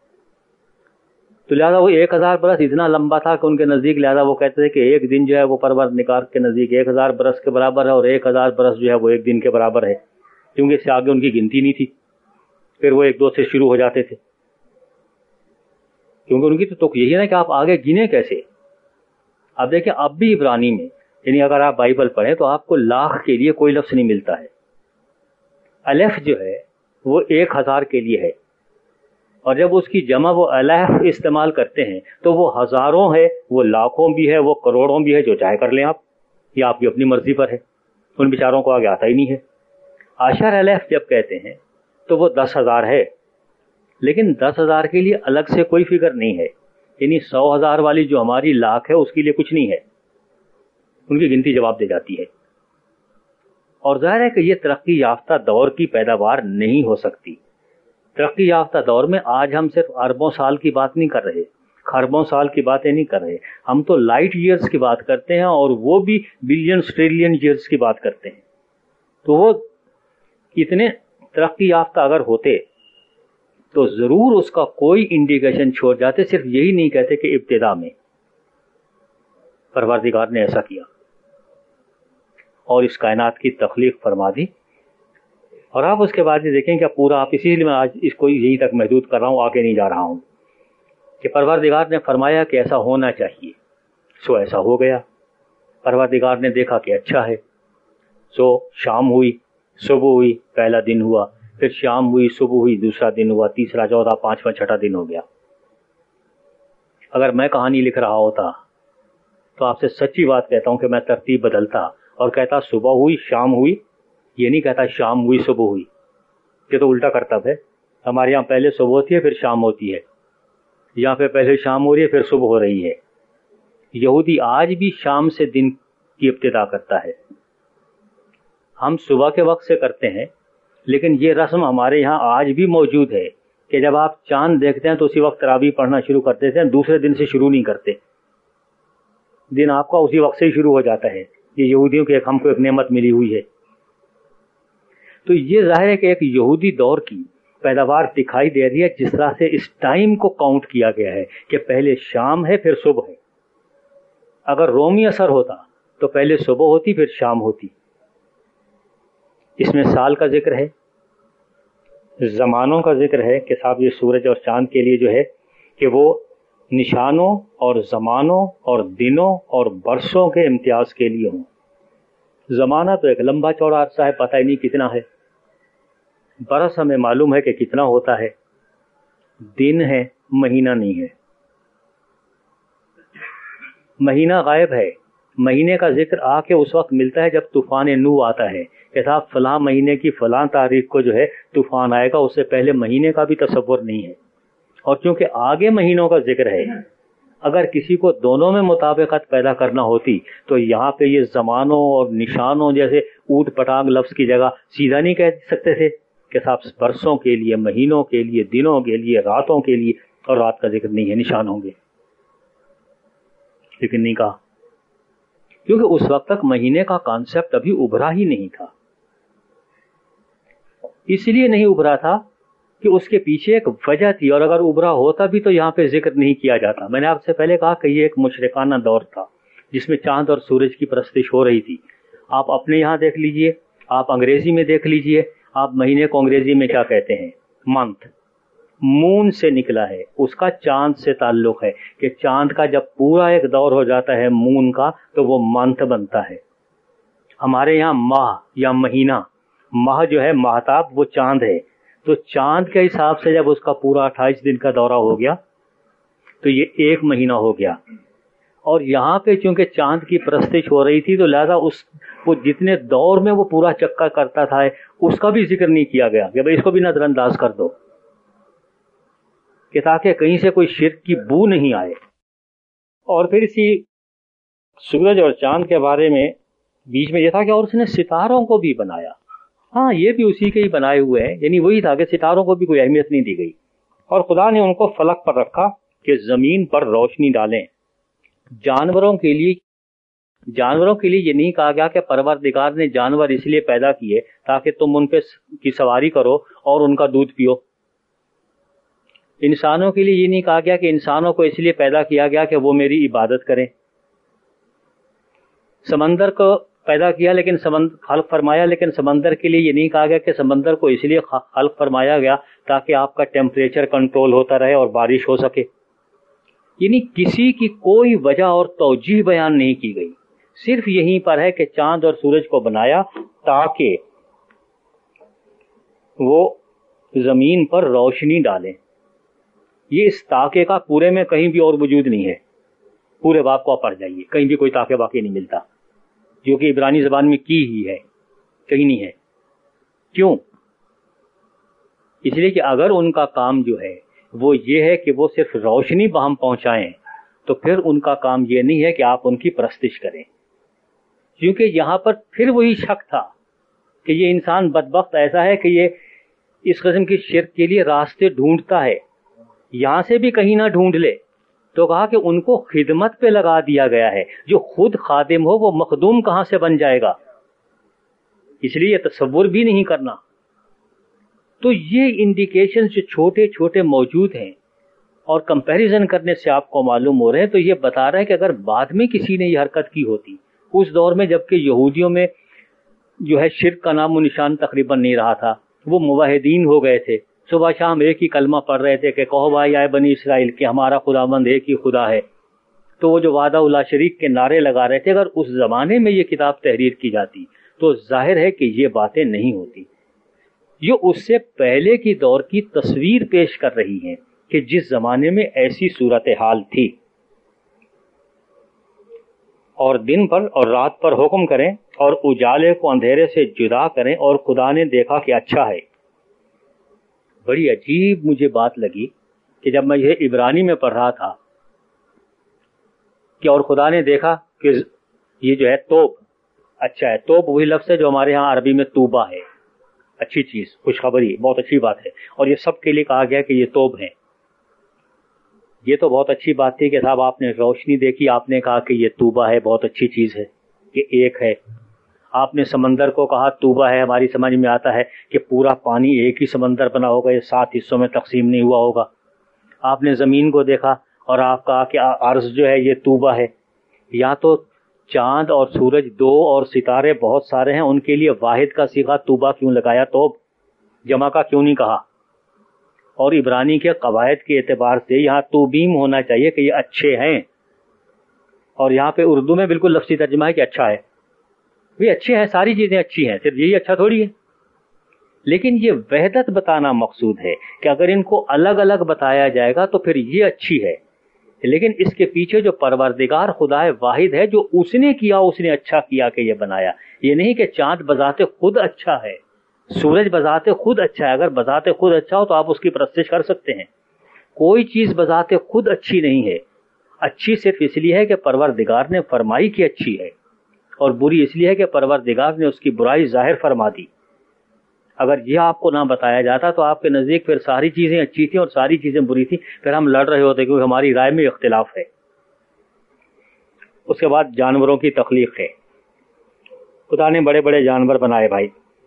تو لہٰذا وہ 1000 برس اتنا لمبا تھا کہ ان کے نزدیک، لہٰذا وہ کہتے تھے کہ ایک دن جو ہے وہ پروردگار کے نزدیک 1000 برس کے برابر ہے، اور 1000 برس جو ہے وہ ایک دن کے برابر ہے، کیونکہ اس سے آگے ان کی گنتی نہیں تھی۔ پھر وہ 1-2 سے شروع ہو جاتے تھے، کیونکہ ان کی تو یہی ہے نا کہ آپ آگے گنے کیسے۔ اب دیکھیں اب بھی عبرانی میں، یعنی اگر آپ بائبل پڑھیں تو آپ کو لاکھ کے لیے کوئی لفظ نہیں ملتا ہے۔ الف جو ہے وہ 1000 کے لیے ہے، اور جب اس کی جمع وہ الف استعمال کرتے ہیں تو وہ ہزاروں ہے، وہ لاکھوں بھی ہے، وہ کروڑوں بھی ہے، جو چاہے کر لیں آپ، یہ آپ کی اپنی مرضی پر ہے، ان بیچاروں کو آگے آتا ہی نہیں ہے۔ عشر الف جب کہتے ہیں تو وہ 10,000 ہے، لیکن 10,000 کے لیے الگ سے کوئی فگر نہیں ہے، یعنی 100,000 والی جو ہماری لاکھ ہے اس کے لیے کچھ نہیں ہے، ان کی گنتی جواب دے جاتی ہے۔ اور ظاہر ہے کہ یہ ترقی یافتہ دور کی پیداوار نہیں ہو سکتی۔ ترقی یافتہ دور میں آج ہم صرف اربوں سال کی بات نہیں کر رہے، خربوں سال کی باتیں نہیں کر رہے، ہم تو لائٹ ایئرز کی بات کرتے ہیں، اور وہ بھی بلین ٹریلین ایئرز کی بات کرتے ہیں۔ تو وہ اتنے ترقی یافتہ اگر ہوتے تو ضرور اس کا کوئی انڈیکیشن چھوڑ جاتے، صرف یہی نہیں کہتے کہ ابتدا میں پروردگار نے ایسا کیا اور اس کائنات کی تخلیق فرما دی۔ اور آپ اس کے بعد یہ دیکھیں کہ پورا، آپ اسی لیے میں آج اس کو یہیں تک محدود کر رہا ہوں، آگے نہیں جا رہا ہوں، کہ پروردگار نے فرمایا کہ ایسا ہونا چاہیے، سو ایسا ہو گیا۔ پروردگار نے دیکھا کہ اچھا ہے، سو شام ہوئی، صبح ہوئی، پہلا دن ہوا، پھر شام ہوئی، صبح ہوئی، دوسرا دن ہوا، تیسرا، چوتھا، پانچواں، چھٹا دن ہو گیا۔ اگر میں کہانی لکھ رہا ہوتا تو آپ سے سچی بات کہتا ہوں کہ میں ترتیب بدلتا اور کہتا صبح ہوئی شام ہوئی، یہ نہیں کہتا شام ہوئی صبح ہوئی، یہ تو الٹا کرتب ہے. ہمارے یہاں پہلے صبح ہوتی ہے پھر شام ہوتی ہے، یہاں پہ پہلے شام ہو رہی ہے پھر صبح ہو رہی ہے. یہودی آج بھی شام سے دن کی ابتدا کرتا ہے. ہم صبح کے وقت سے کرتے ہیں، لیکن یہ رسم ہمارے یہاں آج بھی موجود ہے کہ جب آپ چاند دیکھتے ہیں تو اسی وقت تراویح پڑھنا شروع کر دیتے ہیں، دوسرے دن سے شروع نہیں کرتے. دن آپ کا اسی وقت سے ہی شروع ہو جاتا ہے. یہ یہودیوں کی ہم کو ایک نعمت ملی ہوئی ہے. تو یہ ظاہر ہے کہ ایک یہودی دور کی پیداوار دکھائی دے رہی ہے، جس طرح سے اس ٹائم کو کاؤنٹ کیا گیا ہے کہ پہلے شام ہے پھر صبح ہے. اگر رومی اثر ہوتا تو پہلے صبح ہوتی پھر شام ہوتی. اس میں سال کا ذکر ہے، زمانوں کا ذکر ہے کہ صاحب یہ سورج اور چاند کے لیے جو ہے کہ وہ نشانوں اور زمانوں اور دنوں اور برسوں کے امتیاز کے لیے ہوں. زمانہ تو ایک لمبا چوڑا عرصہ ہے، پتہ ہی نہیں کتنا ہے. برس ہمیں معلوم ہے کہ کتنا ہوتا ہے. دن ہے، مہینہ نہیں ہے. مہینہ غائب ہے. مہینے کا ذکر آ کے اس وقت ملتا ہے جب طوفان نوح آتا ہے کہ صاحب فلاں مہینے کی فلاں تاریخ کو جو ہے طوفان آئے گا. اس سے پہلے مہینے کا بھی تصور نہیں ہے. اور چونکہ آگے مہینوں کا ذکر ہے، اگر کسی کو دونوں میں مطابقت پیدا کرنا ہوتی تو یہاں پہ یہ زمانوں اور نشانوں جیسے اوٹ پٹانگ لفظ کی جگہ سیدھا نہیں کہہ سکتے تھے کہ صاحب برسوں کے لیے، مہینوں کے لیے، دنوں کے لیے، راتوں کے لیے، اور رات کا ذکر نہیں ہے، نشان ہوں گے. لیکن نہیں کہا، کیونکہ اس وقت تک مہینے کا کانسیپٹ ابھی ابھرا ہی نہیں تھا. اس لیے نہیں ابھرا تھا کہ اس کے پیچھے ایک وجہ تھی، اور اگر ابھرا ہوتا بھی تو یہاں پہ ذکر نہیں کیا جاتا. میں نے آپ سے پہلے کہا کہ یہ ایک مشرکانہ دور تھا جس میں چاند اور سورج کی پرستش ہو رہی تھی. آپ اپنے یہاں دیکھ لیجئے، آپ انگریزی میں دیکھ لیجئے، آپ مہینے کو انگریزی میں کیا کہتے ہیں؟ منتھ. مون سے نکلا ہے، اس کا چاند سے تعلق ہے کہ چاند کا جب پورا ایک دور ہو جاتا ہے مون کا تو وہ منتھ بنتا ہے. ہمارے یہاں ماہ یا مہینہ، ماہ جو ہے ماہتاب وہ چاند ہے، تو چاند کے حساب سے جب اس کا پورا 28 دن کا دورہ ہو گیا تو یہ ایک مہینہ ہو گیا. اور یہاں پہ چونکہ چاند کی پرستش ہو رہی تھی تو لہذا وہ جتنے دور میں وہ پورا چکر کرتا تھا اس کا بھی ذکر نہیں کیا گیا کہ بھئی اس کو بھی نظر انداز کر دو، کہ تاکہ کہیں سے کوئی شرک کی بو نہیں آئے. اور پھر اسی سورج اور چاند کے بارے میں بیچ میں یہ تھا کہ اور اس نے ستاروں کو بھی بنایا. ہاں یہ بھی اسی کے ہی بنائے ہوئے ہیں، یعنی وہی تھا کہ ستاروں کو بھی کوئی اہمیت نہیں دی گئی، اور خدا نے ان کو فلک پر رکھا کہ زمین پر روشنی ڈالیں. جانوروں کے لیے یہ نہیں کہا گیا کہ پروردگار نے جانور اس لیے پیدا کیے تاکہ تم ان پہ کی سواری کرو اور ان کا دودھ پیو. انسانوں کے لیے یہ نہیں کہا گیا کہ انسانوں کو اس لیے پیدا کیا گیا کہ وہ میری عبادت کریں. سمندر کو پیدا کیا لیکن خلق فرمایا، لیکن سمندر کے لیے یہ نہیں کہا گیا کہ سمندر کو اس لیے خلق فرمایا گیا تاکہ آپ کا ٹیمپریچر کنٹرول ہوتا رہے اور بارش ہو سکے. یعنی کسی کی کوئی وجہ اور توجیہ بیان نہیں کی گئی، صرف یہیں پر ہے کہ چاند اور سورج کو بنایا تاکہ وہ زمین پر روشنی ڈالیں. یہ اس تاکہ کا پورے میں کہیں بھی اور وجود نہیں ہے. پورے باب کو آپ پڑھ جائیے، کہیں بھی کوئی تاکہ واقعی نہیں ملتا، جو کہ عبرانی زبان میں کی ہی ہے، کہیں نہیں ہے. کیوں؟ اس لیے کہ اگر ان کا کام جو ہے وہ یہ ہے کہ وہ صرف روشنی بہم پہنچائیں تو پھر ان کا کام یہ نہیں ہے کہ آپ ان کی پرستش کریں. کیونکہ یہاں پر پھر وہی شک تھا کہ یہ انسان بدبخت ایسا ہے کہ یہ اس قسم کی شرک کے لیے راستے ڈھونڈتا ہے، یہاں سے بھی کہیں نہ ڈھونڈ لے. تو کہا کہ ان کو خدمت پہ لگا دیا گیا ہے. جو خود خادم ہو وہ مخدوم کہاں سے بن جائے گا؟ اس لیے تصور بھی نہیں کرنا. تو یہ انڈیکیشن جو چھوٹے چھوٹے موجود ہیں اور کمپیریزن کرنے سے آپ کو معلوم ہو رہے ہیں، تو یہ بتا رہا ہے کہ اگر بعد میں کسی نے یہ حرکت کی ہوتی اس دور میں، جبکہ یہودیوں میں جو ہے شرک کا نام و نشان تقریباً نہیں رہا تھا، وہ موحدین ہو گئے تھے، صبح شام ایک ہی کلمہ پڑھ رہے تھے کہ کہو بھائی آئے بنی اسرائیل کہ ہمارا خداوند ایک ہی خدا ہے. تو وہ جو وعدہ لا شریک کے نعرے لگا رہے تھے، اگر اس زمانے میں یہ کتاب تحریر کی جاتی تو ظاہر ہے کہ یہ باتیں نہیں ہوتی. یہ اس سے پہلے کی دور کی تصویر پیش کر رہی ہیں کہ جس زمانے میں ایسی صورتحال تھی. اور دن پر اور رات پر حکم کریں اور اجالے کو اندھیرے سے جدا کریں اور خدا نے دیکھا کہ اچھا ہے. بڑی عجیب مجھے بات لگی کہ جب میں یہ عبرانی میں پڑھ رہا تھا کہ اور خدا نے دیکھا کہ یہ جو ہے توب اچھا ہے. توب وہی لفظ ہے جو ہمارے ہاں عربی میں توبہ ہے، اچھی چیز، خوشخبری، بہت اچھی بات ہے. اور یہ سب کے لیے کہا گیا کہ یہ توب ہے. یہ تو بہت اچھی بات تھی کہ صاحب آپ نے روشنی دیکھی، آپ نے کہا کہ یہ توبہ ہے، بہت اچھی چیز ہے کہ ایک ہے. آپ نے سمندر کو کہا توبہ ہے، ہماری سمجھ میں آتا ہے کہ پورا پانی ایک ہی سمندر بنا ہوگا، یہ 7 حصوں میں تقسیم نہیں ہوا ہوگا. آپ نے زمین کو دیکھا اور آپ کہا کہ عرض جو ہے یہ توبہ ہے. یا تو چاند اور سورج دو اور ستارے بہت سارے ہیں، ان کے لیے واحد کا صیغہ توبہ کیوں لگایا؟ توب جمع کا کیوں نہیں کہا؟ اور عبرانی کے قواعد کے اعتبار سے یہاں توبیم ہونا چاہیے کہ یہ اچھے ہیں، اور یہاں پہ اردو میں بالکل لفظی ترجمہ ہے کہ اچھا ہے. یہ اچھے ہیں، ساری چیزیں اچھی ہیں، صرف یہی اچھا تھوڑی ہے. لیکن یہ وحدت بتانا مقصود ہے کہ اگر ان کو الگ الگ بتایا جائے گا تو پھر یہ اچھی ہے. لیکن اس کے پیچھے جو پروردگار خدا واحد ہے، جو اس نے کیا، اس نے اچھا کیا کہ یہ بنایا. یہ نہیں کہ چاند بذات خود اچھا ہے، سورج بذات خود اچھا ہے. اگر بذات خود اچھا ہو تو آپ اس کی پرستش کر سکتے ہیں. کوئی چیز بذات خود اچھی نہیں ہے. اچھی صرف اس لیے ہے کہ پروردگار نے فرمائی کہ اچھی ہے، اور بری اس لیے ہے کہ پروردگار نے اس کی برائی ظاہر فرما دی. اگر یہ آپ کو نہ بتایا جاتا تو آپ کے نزدیک پھر ساری چیزیں اچھی تھیں اور ساری چیزیں بری تھیں، پھر ہم لڑ رہے ہوتے کیونکہ ہماری رائے میں اختلاف ہے. اس کے بعد جانوروں کی تخلیق ہے. خدا نے بڑے بڑے جانور بنائے بھائی،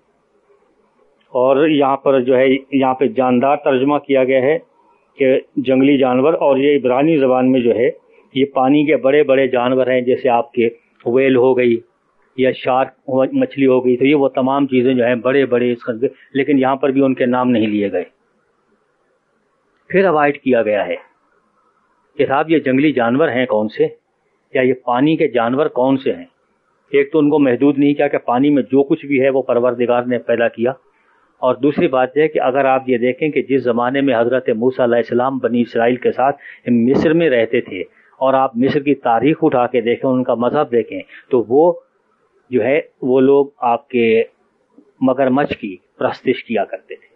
اور یہاں پر جو ہے یہاں پہ جاندار ترجمہ کیا گیا ہے کہ جنگلی جانور، اور یہ عبرانی زبان میں جو ہے یہ پانی کے بڑے بڑے جانور ہیں، جیسے آپ کے ویل ہو گئی یا شارک مچھلی ہو گئی. تو یہ وہ تمام چیزیں جو ہیں بڑے بڑے اس قسم کے، لیکن یہاں پر بھی ان کے نام نہیں لیے گئے. پھر اوائڈ کیا گیا ہے کہ صاحب یہ جنگلی جانور ہیں کون سے، یا یہ پانی کے جانور کون سے ہیں. ایک تو ان کو محدود نہیں کیا کہ پانی میں جو کچھ بھی ہے وہ پروردگار نے پیدا کیا. اور دوسری بات یہ ہے کہ اگر آپ یہ دیکھیں کہ جس زمانے میں حضرت موسیٰ علیہ السلام بنی اسرائیل کے ساتھ مصر میں رہتے تھے، اور آپ مصر کی تاریخ اٹھا کے دیکھیں، ان کا مذہب دیکھیں، تو وہ جو ہے وہ لوگ آپ کے مگرمچھ کی پرستش کیا کرتے تھے.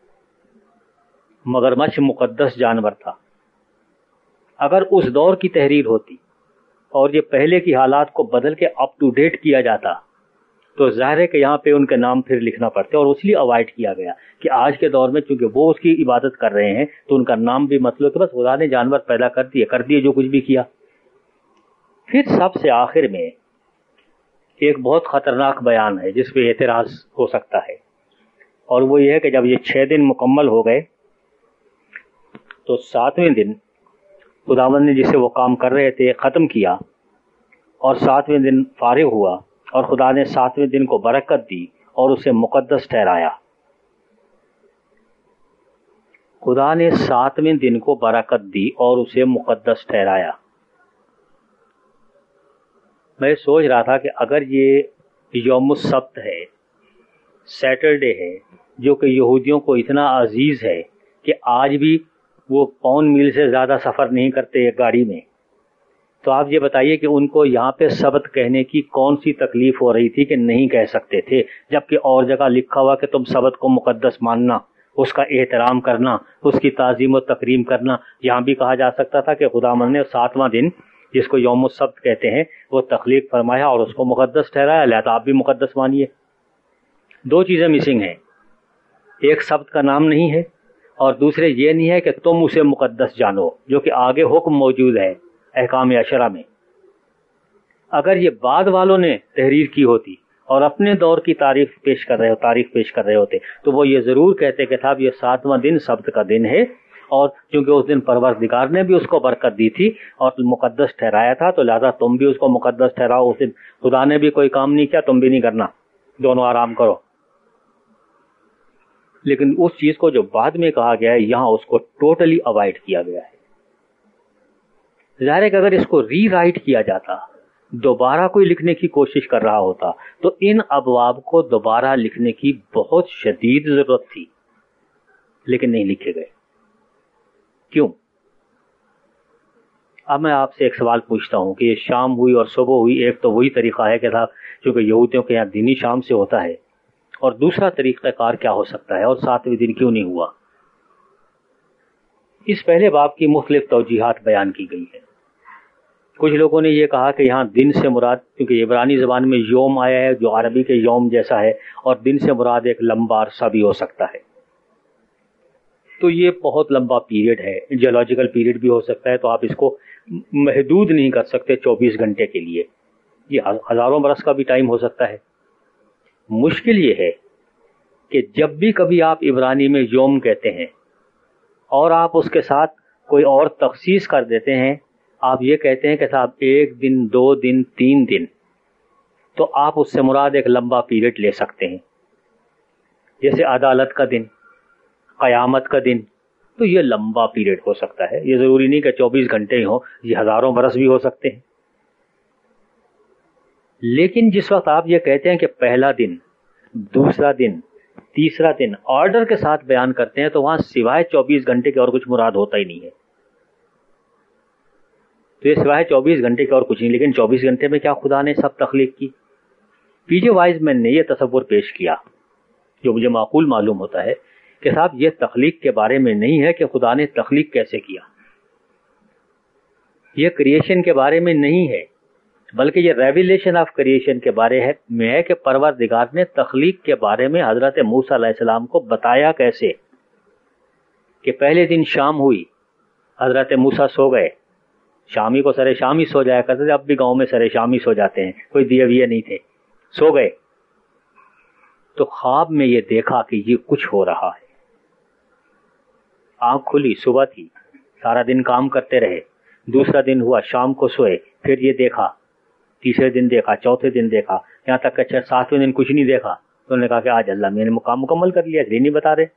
مگرمچھ مقدس جانور تھا. اگر اس دور کی تحریر ہوتی اور یہ پہلے کی حالات کو بدل کے اپ ٹو ڈیٹ کیا جاتا تو ظاہر ہے کہ یہاں پہ ان کے نام پھر لکھنا پڑتے، اور اس لیے اوائڈ کیا گیا کہ آج کے دور میں چونکہ وہ اس کی عبادت کر رہے ہیں تو ان کا نام بھی مطلب کہ بس خدا نے جانور پیدا کر دیے جو کچھ بھی کیا. پھر سب سے آخر میں ایک بہت خطرناک بیان ہے جس پہ اعتراض ہو سکتا ہے، اور وہ یہ ہے کہ جب یہ 6 دن مکمل ہو گئے تو 7ویں دن خداوند نے جسے وہ کام کر رہے تھے ختم کیا، اور 7ویں دن فارغ ہوا، اور خدا نے 7ویں دن کو برکت دی اور اسے مقدس ٹھہرایا. خدا نے 7ویں دن کو برکت دی اور اسے مقدس ٹھہرایا. میں سوچ رہا تھا کہ اگر یہ یوم السبت ہے، سیٹرڈے ہے، جو کہ یہودیوں کو اتنا عزیز ہے کہ آج بھی وہ 5 میل سے زیادہ سفر نہیں کرتے ایک گاڑی میں، تو آپ یہ بتائیے کہ ان کو یہاں پہ سبت کہنے کی کون سی تکلیف ہو رہی تھی کہ نہیں کہہ سکتے تھے، جبکہ اور جگہ لکھا ہوا کہ تم سبت کو مقدس ماننا، اس کا احترام کرنا، اس کی تعظیم و تکریم کرنا. یہاں بھی کہا جا سکتا تھا کہ خداوند نے 7واں دن جس کو یوم السبت کہتے ہیں وہ تخلیق فرمایا اور اس کو مقدس ٹھہرایا، لہذا آپ بھی مقدس مانیے. 2 چیزیں مسنگ ہیں، ایک سبت کا نام نہیں ہے، اور دوسرے یہ نہیں ہے کہ تم اسے مقدس جانو، جو کہ آگے حکم موجود ہے احکام عشرہ میں. اگر یہ بعد والوں نے تحریر کی ہوتی اور اپنے دور کی تاریخ پیش کر رہے ہوتے تو وہ یہ ضرور کہتے کہ صاحب یہ 7واں دن سبت کا دن ہے، اور چونکہ اس دن پروردگار نے بھی اس کو برکت دی تھی اور مقدس ٹھہرایا تھا، تو لہذا تم بھی اس کو مقدس ٹھہراؤ. اس دن خدا نے بھی کوئی کام نہیں کیا، تم بھی نہیں کرنا، دونوں آرام کرو. لیکن اس چیز کو جو بعد میں کہا گیا ہے یہاں اس کو ٹوٹلی اوائڈ کیا گیا ہے. ظاہر ہے کہ اگر اس کو ری رائٹ کیا جاتا، دوبارہ کوئی لکھنے کی کوشش کر رہا ہوتا، تو ان ابواب کو دوبارہ لکھنے کی بہت شدید ضرورت تھی، لیکن نہیں لکھے گئے. کیوں؟ اب میں آپ سے ایک سوال پوچھتا ہوں کہ یہ شام ہوئی اور صبح ہوئی، ایک تو وہی طریقہ ہے کہ صاحب چونکہ یہودیوں کے یہاں دینی شام سے ہوتا ہے، اور دوسرا طریقہ کار کیا ہو سکتا ہے، اور 7ویں دن کیوں نہیں ہوا؟ اس پہلے باب کی مختلف توجیحات بیان کی گئی ہے۔ کچھ لوگوں نے یہ کہا کہ یہاں دن سے مراد، کیونکہ عبرانی زبان میں یوم آیا ہے جو عربی کے یوم جیسا ہے، اور دن سے مراد ایک لمبا عرصہ بھی ہو سکتا ہے، تو یہ بہت لمبا پیریڈ ہے، جیولوجیکل پیریڈ بھی ہو سکتا ہے، تو آپ اس کو محدود نہیں کر سکتے 24 گھنٹے کے لیے، یہ ہزاروں برس کا بھی ٹائم ہو سکتا ہے۔ مشکل یہ ہے کہ جب بھی کبھی آپ عبرانی میں یوم کہتے ہیں اور آپ اس کے ساتھ کوئی اور تخصیص کر دیتے ہیں، آپ یہ کہتے ہیں کہ صاحب 1 دن 2 دن 3 دن، تو آپ اس سے مراد ایک لمبا پیریڈ لے سکتے ہیں، جیسے عدالت کا دن، قیامت کا دن، تو یہ لمبا پیریڈ ہو سکتا ہے، یہ ضروری نہیں کہ 24 گھنٹے ہی ہوں، یہ ہزاروں برس بھی ہو سکتے ہیں۔ لیکن جس وقت آپ یہ کہتے ہیں کہ پہلا دن، دوسرا دن، تیسرا دن آرڈر کے ساتھ بیان کرتے ہیں، تو وہاں سوائے 24 گھنٹے کے اور کچھ مراد ہوتا ہی نہیں ہے، تو یہ سوائے 24 گھنٹے کے اور کچھ نہیں۔ لیکن 24 گھنٹے میں کیا خدا نے سب تخلیق کی؟ پی جے وائز مین نے یہ تصور پیش کیا جو مجھے معقول معلوم ہوتا ہے کہ صاحب یہ تخلیق کے بارے میں نہیں ہے کہ خدا نے تخلیق کیسے کیا، یہ کریشن کے بارے میں نہیں ہے، بلکہ یہ ریویلیشن آف کریشن کے بارے میں ہے کہ پروردگار نے تخلیق کے بارے میں حضرت موسیٰ علیہ السلام کو بتایا کیسے، کہ پہلے دن شام ہوئی، حضرت موسیٰ سو گئے، شامی کو سرے شامی سو جایا کرتے تھے، اب بھی گاؤں میں سرے شامی سو جاتے ہیں، کوئی دیے ویے نہیں تھے، سو گئے، تو خواب میں یہ دیکھا کہ یہ کچھ ہو رہا ہے، آنکھ کھلی، صبح تھی، سارا دن کام کرتے رہے، دوسرا دن ہوا، شام کو سوئے، پھر یہ دیکھا، تیسرے دن دیکھا، چوتھے دن دیکھا، یہاں تک کہ 7ویں دن کچھ نہیں دیکھا، تو انہوں نے کہا کہ آج اللہ میں نے مقام مکمل کر لیا، نہیں بتا رہے۔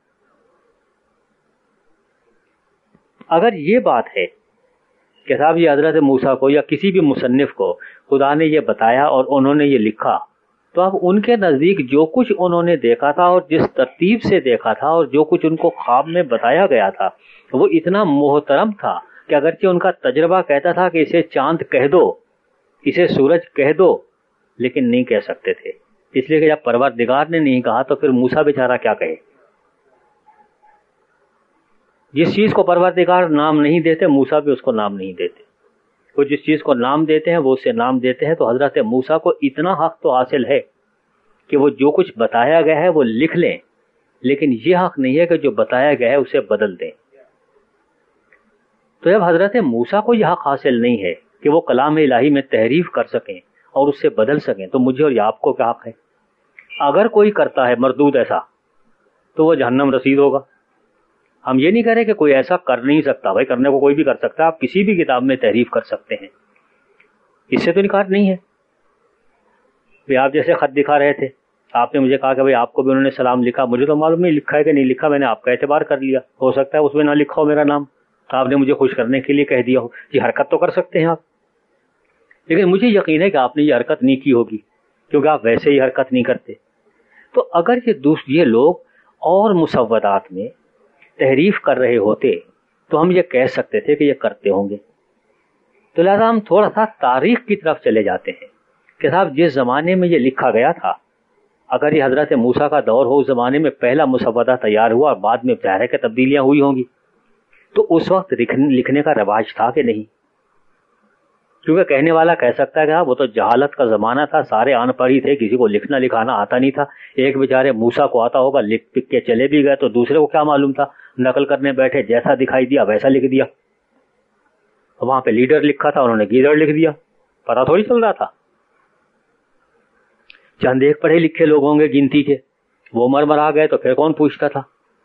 اگر یہ بات ہے کہ صاحب یہ حضرت موسیٰ کو یا کسی بھی مصنف کو خدا نے یہ بتایا اور انہوں نے یہ لکھا، تو اب ان کے نزدیک جو کچھ انہوں نے دیکھا تھا اور جس ترتیب سے دیکھا تھا اور جو کچھ ان کو خواب میں بتایا گیا تھا وہ اتنا محترم تھا کہ اگرچہ ان کا تجربہ کہتا تھا کہ اسے چاند کہہ دو، اسے سورج کہہ دو، لیکن نہیں کہہ سکتے تھے، اس لیے کہ جب پروردگار نے نہیں کہا تو پھر موسیٰ بیچارہ کیا کہے؟ جس چیز کو پروردگار نام نہیں دیتے موسیٰ بھی اس کو نام نہیں دیتے، وہ جس چیز کو نام دیتے ہیں وہ اسے نام دیتے ہیں۔ تو حضرت موسیٰ کو اتنا حق تو حاصل ہے کہ وہ جو کچھ بتایا گیا ہے وہ لکھ لیں، لیکن یہ حق نہیں ہے کہ جو بتایا گیا ہے اسے بدل دیں۔ تو جب حضرت موسیٰ کو یہ حق حاصل نہیں ہے کہ وہ کلام الہی میں تحریف کر سکیں اور اس سے بدل سکیں، تو مجھے اور آپ کو کیا حق ہے؟ اگر کوئی کرتا ہے مردود ایسا تو وہ جہنم رسید ہوگا۔ ہم یہ نہیں کہہ رہے کہ کوئی ایسا کر نہیں سکتا، بھائی کرنے کو کوئی بھی کر سکتا ہے، آپ کسی بھی کتاب میں تحریف کر سکتے ہیں، اس سے تو انکار نہیں ہے۔ کہ آپ جیسے خط دکھا رہے تھے، آپ نے مجھے کہا کہ بھائی آپ کو بھی انہوں نے سلام لکھا، مجھے تو معلوم نہیں لکھا ہے کہ نہیں لکھا، میں نے آپ کا اعتبار کر لیا، ہو سکتا ہے اس میں نہ لکھا ہو میرا نام، آپ نے مجھے خوش کرنے کے لیے کہہ دیا ہو، یہ حرکت تو کر سکتے ہیں آپ، لیکن مجھے یقین ہے کہ آپ نے یہ حرکت نہیں کی ہوگی کیونکہ آپ ویسے ہی حرکت نہیں کرتے۔ تو اگر یہ لوگ اور مسودات میں تحریف کر رہے ہوتے تو ہم یہ کہہ سکتے تھے کہ یہ کرتے ہوں گے۔ تو لہذا ہم تھوڑا سا تاریخ کی طرف چلے جاتے ہیں کہ صاحب جس زمانے میں یہ لکھا گیا تھا، اگر یہ حضرت موسیٰ کا دور ہو، اس زمانے میں پہلا مسودہ تیار ہوا اور بعد میں ظاہر ہے کہ تبدیلیاں ہوئی ہوں گی، تو اس وقت لکھنے کا رواج تھا کہ نہیں؟ کیونکہ کہنے والا کہہ سکتا ہے کہ وہ تو جہالت کا زمانہ تھا، سارے ان پڑھ ہی تھے، کسی کو لکھنا لکھانا آتا نہیں تھا، ایک بیچارے موسیٰ کو آتا ہوگا، لکھ پک کے چلے بھی گئے، تو دوسرے کو کیا معلوم تھا، نقل کرنے بیٹھے جیسا دکھائی دیا ویسا لکھ دیا، وہاں پہ لیڈر لکھا تھا انہوں نے گیدڑ لکھ دیا، پتا تھوڑی چل رہا تھا۔ چند ایک پڑھے لکھے لوگ ہوں گے گنتی کے، وہ مر آ گئے تو پھر کون پوچھتا تھا۔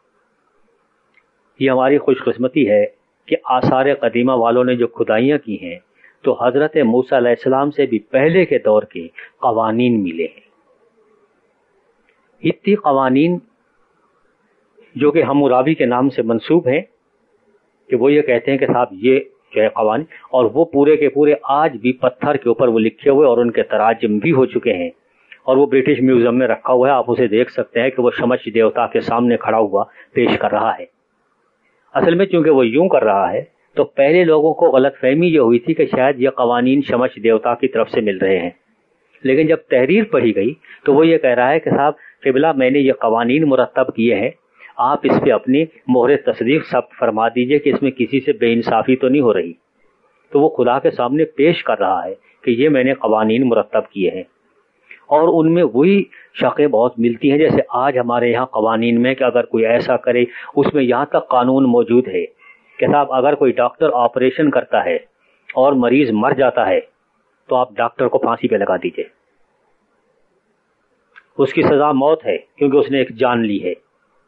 یہ ہماری خوش قسمتی ہے کہ آثار قدیمہ والوں نے جو کھدائیاں کی ہیں تو حضرت موسیٰ علیہ السلام سے بھی پہلے کے دور کے قوانین ملے ہیں، اتنی قوانین جو کہ حمورابی کے نام سے منسوب ہیں، کہ وہ یہ کہتے ہیں کہ صاحب یہ جو ہے قوانین، اور وہ پورے کے پورے آج بھی پتھر کے اوپر وہ لکھے ہوئے اور ان کے تراجم بھی ہو چکے ہیں، اور وہ برٹش میوزیم میں رکھا ہوا ہے، آپ اسے دیکھ سکتے ہیں کہ وہ شمش دیوتا کے سامنے کھڑا ہوا پیش کر رہا ہے۔ اصل میں چونکہ وہ یوں کر رہا ہے تو پہلے لوگوں کو غلط فہمی یہ ہوئی تھی کہ شاید یہ قوانین شمش دیوتا کی طرف سے مل رہے ہیں، لیکن جب تحریر پڑھی گئی تو وہ یہ کہہ رہا ہے کہ صاحب قبلہ میں نے یہ قوانین مرتب کیے ہیں، آپ اس پہ اپنی مہر تصدیق ثبت فرما دیجئے کہ اس میں کسی سے بے انصافی تو نہیں ہو رہی۔ تو وہ خدا کے سامنے پیش کر رہا ہے کہ یہ میں نے قوانین مرتب کیے ہیں، اور ان میں وہی شقیں بہت ملتی ہیں جیسے آج ہمارے یہاں قوانین میں کہ اگر کوئی ایسا کرے، اس میں یہاں تک قانون موجود ہے کہ صاحب اگر کوئی ڈاکٹر آپریشن کرتا ہے اور مریض مر جاتا ہے تو آپ ڈاکٹر کو پھانسی پہ لگا دیجئے، اس کی سزا موت ہے کیونکہ اس نے ایک جان لی ہے۔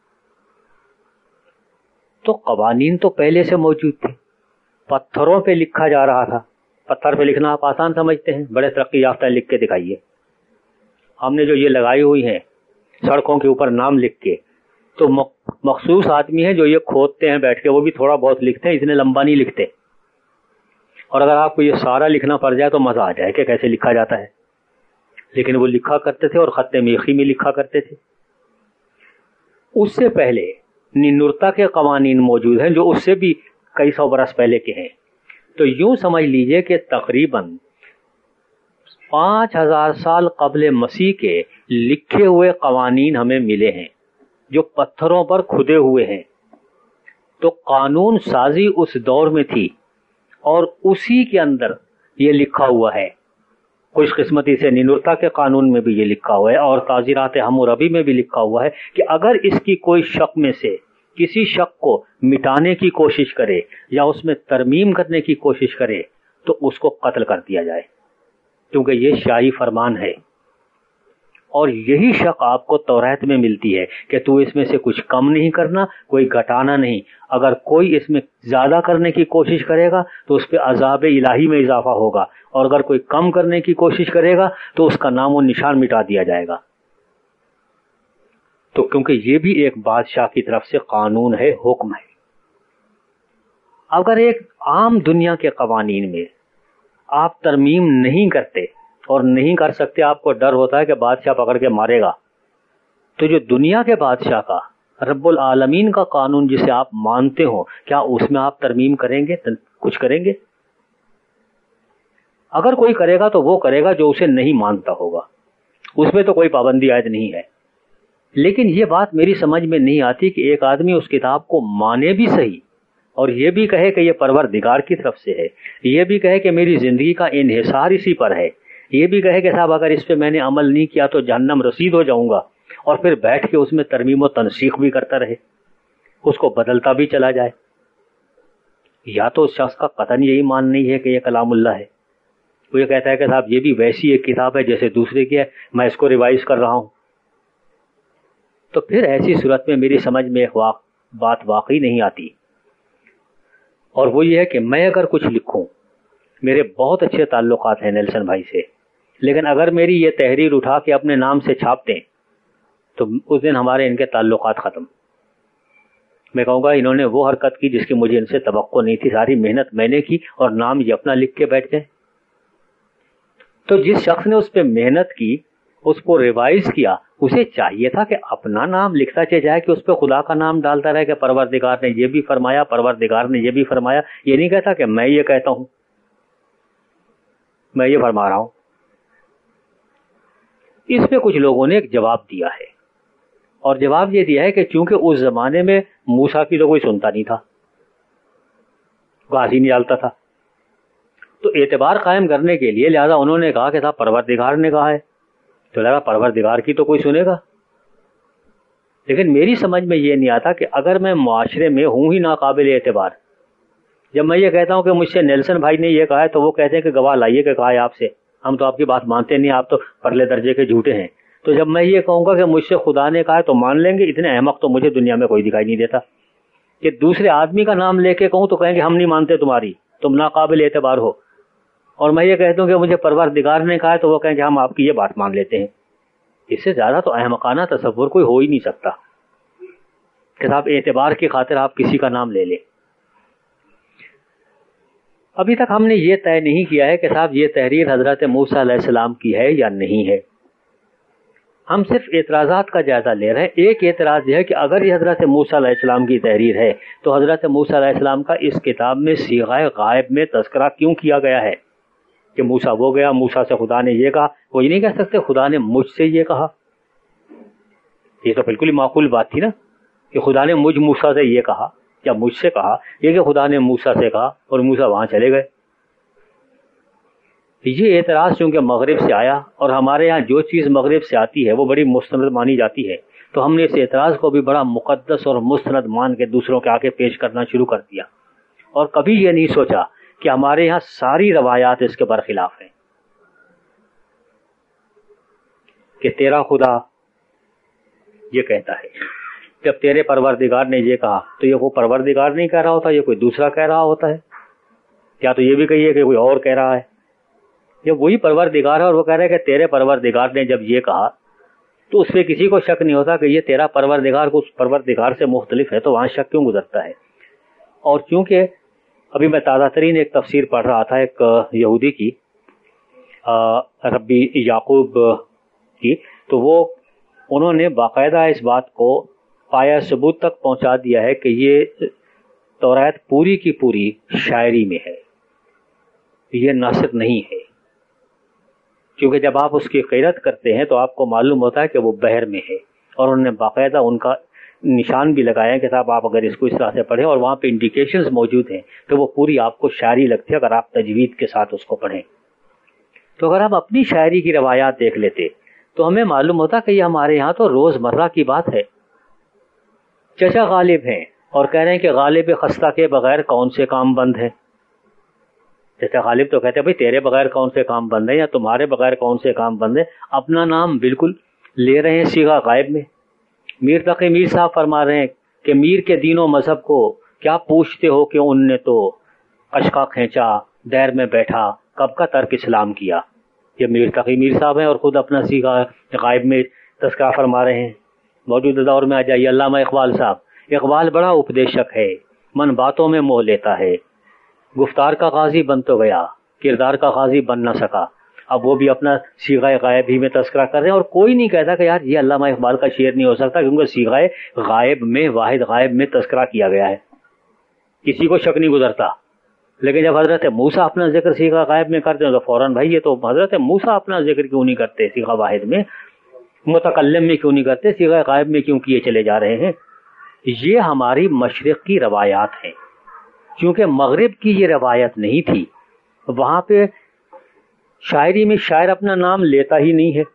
تو قوانین تو پہلے سے موجود تھے، پتھروں پہ لکھا جا رہا تھا۔ پتھر پہ لکھنا آپ آسان سمجھتے ہیں، بڑے ترقی یافتہ لکھ کے دکھائیے۔ ہم نے جو یہ لگائی ہوئی ہیں سڑکوں کے اوپر نام لکھ کے، تو مخصوص آدمی ہیں جو یہ کھودتے ہیں بیٹھ کے، وہ بھی تھوڑا بہت لکھتے ہیں، اتنے لمبا نہیں لکھتے۔ اور اگر آپ کو یہ سارا لکھنا پڑ جائے تو مزہ آ جائے کہ کیسے لکھا جاتا ہے، لیکن وہ لکھا کرتے تھے اور خط میخی میں لکھا کرتے تھے۔ اس سے پہلے نینورتا کے قوانین موجود ہیں جو اس سے بھی کئی سو برس پہلے کے ہیں۔ تو یوں سمجھ لیجئے کہ تقریباً 5000 سال قبل مسیح کے لکھے ہوئے قوانین ہمیں ملے ہیں جو پتھروں پر کھدے ہوئے ہیں۔ تو قانون سازی اس دور میں تھی اور اسی کے اندر یہ لکھا ہوا ہے۔ خوش قسمتی سے نینورتا کے قانون میں بھی یہ لکھا ہوا ہے اور تعزیرات حموربی میں بھی لکھا ہوا ہے کہ اگر اس کی کوئی شق میں سے کسی شق کو مٹانے کی کوشش کرے یا اس میں ترمیم کرنے کی کوشش کرے تو اس کو قتل کر دیا جائے، کیونکہ یہ شاہی فرمان ہے۔ اور یہی شق آپ کو توریت میں ملتی ہے کہ تو اس میں سے کچھ کم نہیں کرنا، کوئی گھٹانا نہیں۔ اگر کوئی اس میں زیادہ کرنے کی کوشش کرے گا تو اس پہ عذاب الہی میں اضافہ ہوگا، اور اگر کوئی کم کرنے کی کوشش کرے گا تو اس کا نام و نشان مٹا دیا جائے گا۔ تو کیونکہ یہ بھی ایک بادشاہ کی طرف سے قانون ہے، حکم ہے۔ اگر ایک عام دنیا کے قوانین میں آپ ترمیم نہیں کرتے اور نہیں کر سکتے، آپ کو ڈر ہوتا ہے کہ بادشاہ پکڑ کے مارے گا، تو جو دنیا کے بادشاہ کا، رب العالمین کا قانون جسے آپ مانتے ہو، کیا اس میں آپ ترمیم کریں گے، کچھ کریں گے؟ اگر کوئی کرے گا تو وہ کرے گا جو اسے نہیں مانتا ہوگا، اس میں تو کوئی پابندی عائد نہیں ہے۔ لیکن یہ بات میری سمجھ میں نہیں آتی کہ ایک آدمی اس کتاب کو مانے بھی صحیح اور یہ بھی کہے کہ یہ پروردگار کی طرف سے ہے، یہ بھی کہے کہ میری زندگی کا انحصار اسی پر ہے، یہ بھی کہے کہ صاحب اگر اس پہ میں نے عمل نہیں کیا تو جہنم رسید ہو جاؤں گا، اور پھر بیٹھ کے اس میں ترمیم و تنسیخ بھی کرتا رہے، اس کو بدلتا بھی چلا جائے۔ یا تو اس شخص کا قطعاً یہی مان نہیں ہے کہ یہ کلام اللہ ہے، وہ یہ کہتا ہے کہ صاحب یہ بھی ویسی ایک کتاب ہے جیسے دوسرے کی ہے، میں اس کو ریوائز کر رہا ہوں۔ تو پھر ایسی صورت میں میری سمجھ میں ایک بات واقعی نہیں آتی، اور وہ یہ ہے کہ میں اگر کچھ لکھوں، میرے بہت اچھے تعلقات ہیں نیلسن بھائی سے، لیکن اگر میری یہ تحریر اٹھا کے اپنے نام سے چھاپ دیں تو اس دن ہمارے ان کے تعلقات ختم۔ میں کہوں گا انہوں نے وہ حرکت کی جس کی مجھے ان سے توقع نہیں تھی، ساری محنت میں نے کی اور نام یہ اپنا لکھ کے بیٹھ گئے۔ تو جس شخص نے اس پہ محنت کی، اس کو ریوائز کیا، اسے چاہیے تھا کہ اپنا نام لکھتا چلے جائے، کہ اس پہ خدا کا نام ڈالتا رہے کہ پروردگار نے یہ بھی فرمایا، پروردگار نے یہ بھی فرمایا۔ یہ نہیں کہتا کہ میں یہ کہتا ہوں، میں یہ فرما رہا ہوں۔ اس پہ کچھ لوگوں نے ایک جواب دیا ہے، اور جواب یہ دیا ہے کہ چونکہ اس زمانے میں موسیٰ کی تو کوئی سنتا نہیں تھا، غازی نہیں ڈالتا تھا، تو اعتبار قائم کرنے کے لیے لہذا انہوں نے کہا کہ صاحب پروردگار نے کہا ہے، تو لگا پروردگار کی تو کوئی سنے گا۔ لیکن میری سمجھ میں یہ نہیں آتا کہ اگر میں معاشرے میں ہوں ہی ناقابل اعتبار، جب میں یہ کہتا ہوں کہ مجھ سے نیلسن بھائی نے یہ کہا ہے تو وہ کہتے ہیں کہ گواہ لائیے کہ کہا ہے آپ سے، ہم تو آپ کی بات مانتے نہیں، آپ تو پرلے درجے کے جھوٹے ہیں۔ تو جب میں یہ کہوں گا کہ مجھ سے خدا نے کہا ہے تو مان لیں گے، اتنے احمق تو مجھے دنیا میں کوئی دکھائی نہیں دیتا کہ دوسرے آدمی کا نام لے کے کہوں تو کہیں گے ہم نہیں مانتے تمہاری، تم ناقابل اعتبار ہو، اور میں یہ کہتا ہوں کہ مجھے پروردگار نے کہا ہے تو وہ کہیں کہ ہم آپ کی یہ بات مان لیتے ہیں۔ اس سے زیادہ تو احمقانہ تصور کوئی ہو ہی نہیں سکتا کہ صاحب اعتبار کی خاطر آپ کسی کا نام لے لیں۔ ابھی تک ہم نے یہ طے نہیں کیا ہے کہ صاحب یہ تحریر حضرت موسیٰ علیہ السلام کی ہے یا نہیں ہے۔ ہم صرف اعتراضات کا جائزہ لے رہے ہیں. ایک اعتراض یہ ہے کہ اگر یہ حضرت موسیٰ علیہ السلام کی تحریر ہے تو حضرت موسیٰ علیہ السلام کا اس کتاب میں صیغہ غائب میں تذکرہ کیوں کیا گیا ہے کہ موسیٰ وہ گیا, موسیٰ سے خدا نے یہ کہا. وہ یہ نہیں کہہ سکتے خدا نے مجھ سے یہ کہا. یہ تو بالکل ہی معقول بات تھی نا کہ خدا نے مجھ موسیٰ سے یہ کہا یا مجھ سے کہا. یہ کہ خدا نے موسیٰ سے کہا اور موسیٰ وہاں چلے گئے. یہ اعتراض چونکہ مغرب سے آیا اور ہمارے ہاں جو چیز مغرب سے آتی ہے وہ بڑی مستند مانی جاتی ہے, تو ہم نے اس اعتراض کو بھی بڑا مقدس اور مستند مان کے دوسروں کے آگے پیش کرنا شروع کر دیا, اور کبھی یہ نہیں سوچا کہ ہمارے یہاں ساری روایات اس کے برخلاف ہیں کہ تیرا خدا یہ کہتا ہے. جب تیرے پروردگار نے یہ کہا تو یہ وہ پروردگار نہیں کہہ رہا ہوتا, یہ کوئی دوسرا کہہ رہا ہوتا ہے. کیا تو یہ بھی کہیے کہ کوئی اور کہہ رہا ہے. جب وہی پروردگار ہے اور وہ کہہ رہا ہے کہ تیرے پروردگار نے جب یہ کہا تو اس پہ کسی کو شک نہیں ہوتا کہ یہ تیرا پروردگار کو اس پروردگار سے مختلف ہے, تو وہاں شک کیوں گزرتا ہے. اور چونکہ ابھی میں تازہ ترین ایک تفسیر پڑھ رہا تھا ایک یہودی کی, ربی یعقوب کی, تو وہ انہوں نے باقاعدہ اس بات کو پایا ثبوت تک پہنچا دیا ہے کہ یہ تورات پوری کی پوری شاعری میں ہے, یہ نثر نہیں ہے. کیونکہ جب آپ اس کی قرأت کرتے ہیں تو آپ کو معلوم ہوتا ہے کہ وہ بحر میں ہے, اور انہوں نے باقاعدہ ان کا نشان بھی لگایا کہ صاحب آپ اگر اس کو اس طرح سے پڑھیں, اور وہاں پہ انڈیکیشنز موجود ہیں تو وہ پوری آپ کو شاعری لگتی ہے اگر آپ تجوید کے ساتھ اس کو پڑھیں. تو اگر ہم اپنی شاعری کی روایات دیکھ لیتے تو ہمیں معلوم ہوتا کہ یہ ہمارے یہاں تو روز مرہ کی بات ہے. چچا غالب ہیں اور کہہ رہے ہیں کہ غالب خستہ کے بغیر کون سے کام بند ہیں. چچا غالب تو کہتے ہیں بھائی تیرے بغیر کون سے کام بند ہیں یا تمہارے بغیر کون سے کام بند ہیں. اپنا نام بالکل لے رہے ہیں صیغہ غائب میں. میر تقی میر صاحب فرما رہے ہیں کہ میر کے دین و مذہب کو کیا پوچھتے ہو کہ ان نے تو قشقہ کھینچا, دیر میں بیٹھا, کب کا ترک اسلام کیا. یہ میر تقی میر صاحب ہیں اور خود اپنا صیغہ غائب میں تذکرہ فرما رہے ہیں. موجودہ دور میں آ جائیے علامہ اقبال صاحب. اقبال بڑا اپدیشک ہے, من باتوں میں موہ لیتا ہے, گفتار کا غازی بن تو گیا, کردار کا غازی بن نہ سکا. اب وہ بھی اپنا صیغہ غائب ہی میں تذکرہ کر رہے ہیں, اور کوئی نہیں کہتا کہ یار یہ علامہ اقبال کا شعر نہیں ہو سکتا کیونکہ صیغہ غائب میں واحد غائب میں تذکرہ کیا گیا ہے, کسی کو شک نہیں گزرتا. لیکن جب حضرت موسیٰ اپنا ذکر صیغہ غائب میں کرتے ہیں تو فوراً بھائی یہ تو حضرت موسیٰ اپنا ذکر کیوں نہیں کرتے صیغہ واحد میں, متکلم میں کیوں نہیں کرتے, صیغہ غائب میں کیوں کیے چلے جا رہے ہیں. یہ ہماری مشرق کی روایات ہیں. چونکہ مغرب کی یہ روایت نہیں تھی, وہاں پہ شاعری میں شاعر اپنا نام لیتا ہی نہیں ہے.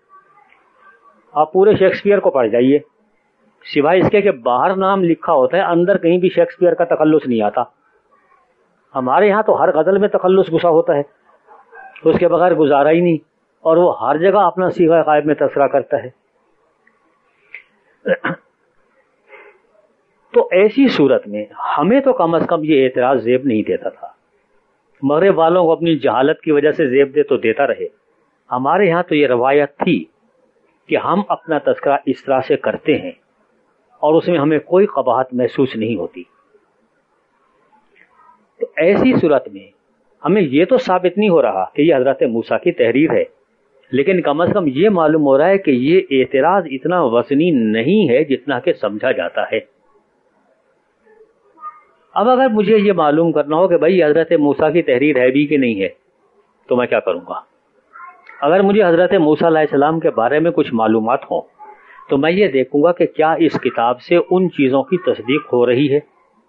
آپ پورے شیکسپیئر کو پڑھ جائیے, سوائے اس کے کہ باہر نام لکھا ہوتا ہے, اندر کہیں بھی شیکسپیئر کا تخلص نہیں آتا. ہمارے یہاں تو ہر غزل میں تخلص گھسا ہوتا ہے, اس کے بغیر گزارا ہی نہیں, اور وہ ہر جگہ اپنا صیغہ غائب میں تذکرہ کرتا ہے. تو ایسی صورت میں ہمیں تو کم از کم یہ اعتراض زیب نہیں دیتا تھا. مغرب والوں کو اپنی جہالت کی وجہ سے زیب دے تو دیتا رہے. ہمارے ہاں تو یہ روایت تھی کہ ہم اپنا تذکرہ اس طرح سے کرتے ہیں اور اس میں ہمیں کوئی قباحت محسوس نہیں ہوتی. تو ایسی صورت میں ہمیں یہ تو ثابت نہیں ہو رہا کہ یہ حضرت موسیٰ کی تحریر ہے, لیکن کم از کم یہ معلوم ہو رہا ہے کہ یہ اعتراض اتنا وزنی نہیں ہے جتنا کہ سمجھا جاتا ہے. اب اگر مجھے یہ معلوم کرنا ہو کہ بھائی حضرت موسیٰ کی تحریر ہے بھی کہ نہیں ہے تو میں کیا کروں گا. اگر مجھے حضرت موسیٰ علیہ السلام کے بارے میں کچھ معلومات ہوں تو میں یہ دیکھوں گا کہ کیا اس کتاب سے ان چیزوں کی تصدیق ہو رہی ہے.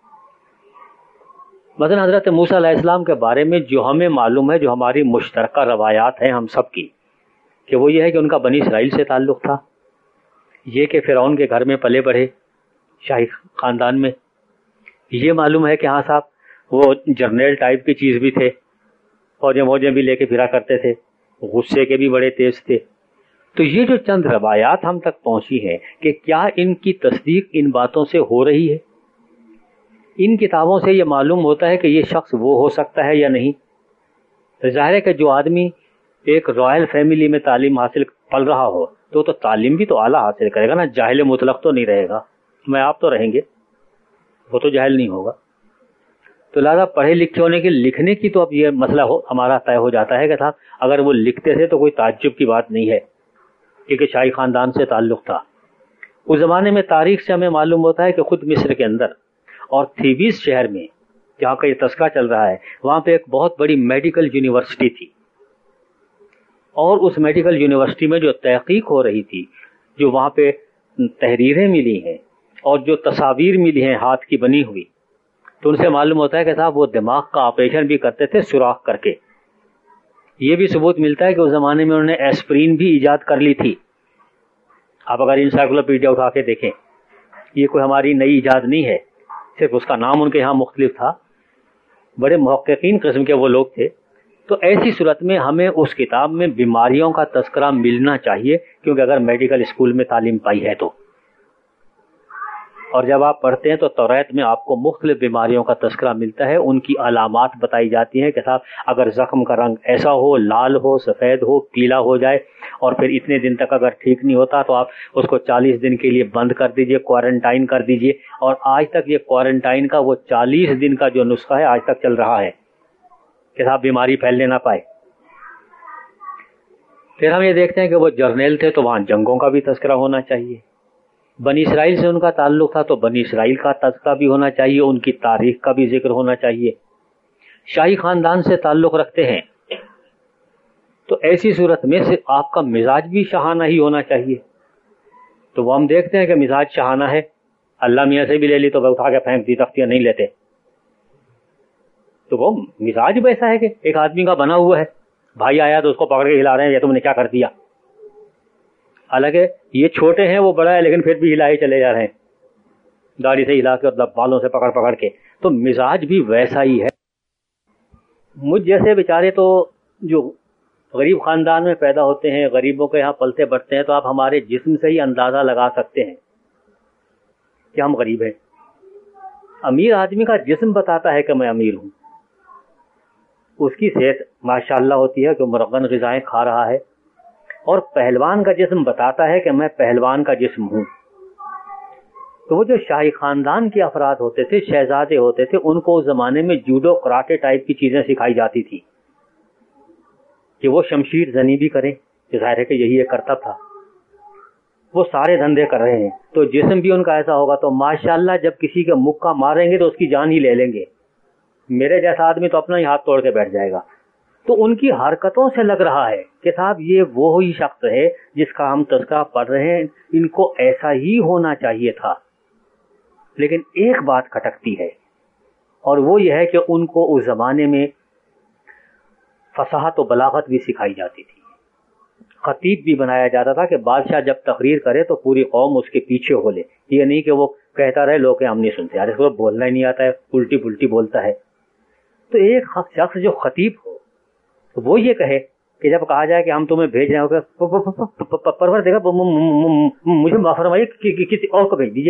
مثلا حضرت موسیٰ علیہ السلام کے بارے میں جو ہمیں معلوم ہے, جو ہماری مشترکہ روایات ہیں ہم سب کی, کہ وہ یہ ہے کہ ان کا بنی اسرائیل سے تعلق تھا, یہ کہ فرعون کے گھر میں پلے بڑھے شاہی خاندان میں, یہ معلوم ہے کہ ہاں صاحب وہ جرنیل ٹائپ کی چیز بھی تھے, فوجیں موجیں بھی لے کے پھرا کرتے تھے, غصے کے بھی بڑے تیز تھے. تو یہ جو چند روایات ہم تک پہنچی ہیں کہ کیا ان کی تصدیق ان باتوں سے ہو رہی ہے. ان کتابوں سے یہ معلوم ہوتا ہے کہ یہ شخص وہ ہو سکتا ہے یا نہیں. ظاہر ہے کہ جو آدمی ایک رائل فیملی میں تعلیم حاصل پل رہا ہو تو تعلیم بھی تو اعلیٰ حاصل کرے گا نا, جاہل مطلق تو نہیں رہے گا. میں آپ تو رہیں گے, وہ تو جاہل نہیں ہوگا. تو لہٰذا پڑھے لکھے ہونے کے لکھنے کی تو اب یہ مسئلہ ہمارا طے ہو جاتا ہے کہ صاحب اگر وہ لکھتے تھے تو کوئی تعجب کی بات نہیں ہے. کیونکہ شاہی خاندان سے تعلق تھا. اس زمانے میں تاریخ سے ہمیں معلوم ہوتا ہے کہ خود مصر کے اندر اور تھیبیس شہر میں جہاں کا یہ تذکرہ چل رہا ہے وہاں پہ ایک بہت بڑی میڈیکل یونیورسٹی تھی، اور اس میڈیکل یونیورسٹی میں جو تحقیق ہو رہی تھی، جو وہاں پہ تحریریں ملی ہیں اور جو تصاویر ملی ہیں ہاتھ کی بنی ہوئی، تو ان سے معلوم ہوتا ہے کہ صاحب وہ دماغ کا آپریشن بھی کرتے تھے سوراخ کر کے. یہ بھی ثبوت ملتا ہے کہ اس زمانے میں انہوں نے ایسپرین بھی ایجاد کر لی تھی. آپ اگر انسائکلوپیڈیا اٹھا کے دیکھیں، یہ کوئی ہماری نئی ایجاد نہیں ہے، صرف اس کا نام ان کے یہاں مختلف تھا. بڑے محققین قسم کے وہ لوگ تھے. تو ایسی صورت میں ہمیں اس کتاب میں بیماریوں کا تذکرہ ملنا چاہیے، کیونکہ اگر میڈیکل اسکول میں تعلیم پائی ہے تو. اور جب آپ پڑھتے ہیں تو توریت میں آپ کو مختلف بیماریوں کا تذکرہ ملتا ہے، ان کی علامات بتائی جاتی ہیں کہ صاحب اگر زخم کا رنگ ایسا ہو، لال ہو، سفید ہو، پیلا ہو جائے، اور پھر اتنے دن تک اگر ٹھیک نہیں ہوتا تو آپ اس کو 40 دن کے لیے بند کر دیجئے، کوارنٹائن کر دیجئے. اور آج تک یہ کوارنٹائن کا وہ 40 دن کا جو نسخہ ہے آج تک چل رہا ہے کہ صاحب بیماری پھیلنے نہ پائے. پھر ہم یہ دیکھتے ہیں کہ وہ جرنیل تھے تو وہاں جنگوں کا بھی تذکرہ ہونا چاہیے. بنی اسرائیل سے ان کا تعلق تھا تو بنی اسرائیل کا تذکرہ بھی ہونا چاہیے، ان کی تاریخ کا بھی ذکر ہونا چاہیے. شاہی خاندان سے تعلق رکھتے ہیں تو ایسی صورت میں صرف آپ کا مزاج بھی شاہانہ ہی ہونا چاہیے. تو وہ ہم دیکھتے ہیں کہ مزاج شاہانہ ہے. اللہ میاں سے بھی لے لی تو وہ اٹھا کے پھینک دی، تختیاں نہیں لیتے. تو وہ مزاج ویسا ہے کہ ایک آدمی کا بنا ہوا ہے، بھائی آیا تو اس کو پکڑ کے ہلا رہے ہیں، یہ تم نے کیا کر دیا. حالانکہ یہ چھوٹے ہیں وہ بڑا ہے، لیکن پھر بھی ہلائے چلے جا رہے ہیں، داڑھی سے ہلا کے اور بالوں سے پکڑ پکڑ کے. تو مزاج بھی ویسا ہی ہے. مجھ جیسے بیچارے تو جو غریب خاندان میں پیدا ہوتے ہیں، غریبوں کے یہاں پلتے بڑھتے ہیں، تو آپ ہمارے جسم سے ہی اندازہ لگا سکتے ہیں کہ ہم غریب ہیں. امیر آدمی کا جسم بتاتا ہے کہ میں امیر ہوں. اس کی صحت ماشاءاللہ ہوتی ہے کہ مرغن غذائیں کھا رہا ہے، اور پہلوان کا جسم بتاتا ہے کہ میں پہلوان کا جسم ہوں. تو وہ جو شاہی خاندان کے افراد ہوتے تھے، شہزادے ہوتے تھے، ان کو اس زمانے میں جوڈو کراٹے ٹائپ کی چیزیں سکھائی جاتی تھی کہ وہ شمشیر زنی بھی کریں، ظاہر ہے کہ یہی ایک کرتب تھا. وہ سارے دھندے کر رہے ہیں تو جسم بھی ان کا ایسا ہوگا. تو ماشاءاللہ جب کسی کے مکہ ماریں گے تو اس کی جان ہی لے لیں گے. میرے جیسا آدمی تو اپنا ہی ہاتھ توڑ کے بیٹھ جائے گا. تو ان کی حرکتوں سے لگ رہا ہے کہ صاحب یہ وہی شخص ہے جس کا ہم تذکرہ پڑھ رہے ہیں، ان کو ایسا ہی ہونا چاہیے تھا. لیکن ایک بات کھٹکتی ہے، اور وہ یہ ہے کہ ان کو اس زمانے میں فصاحت و بلاغت بھی سکھائی جاتی تھی. خطیب بھی بنایا جاتا تھا کہ بادشاہ جب تقریر کرے تو پوری قوم اس کے پیچھے ہو لے. یہ نہیں کہ وہ کہتا رہے لوگ ہم نہیں سنتے، یار اس کو بولنا ہی نہیں آتا ہے، الٹی پلٹی بولتا ہے. تو ایک شخص جو خطیب ہو وہ یہ کہے کہ جب کہا جائے کہ ہم تمہیں بھیج رہے ہو، پروردگار مجھے معاف فرمائیے کسی اور کو بھیج دیجیے،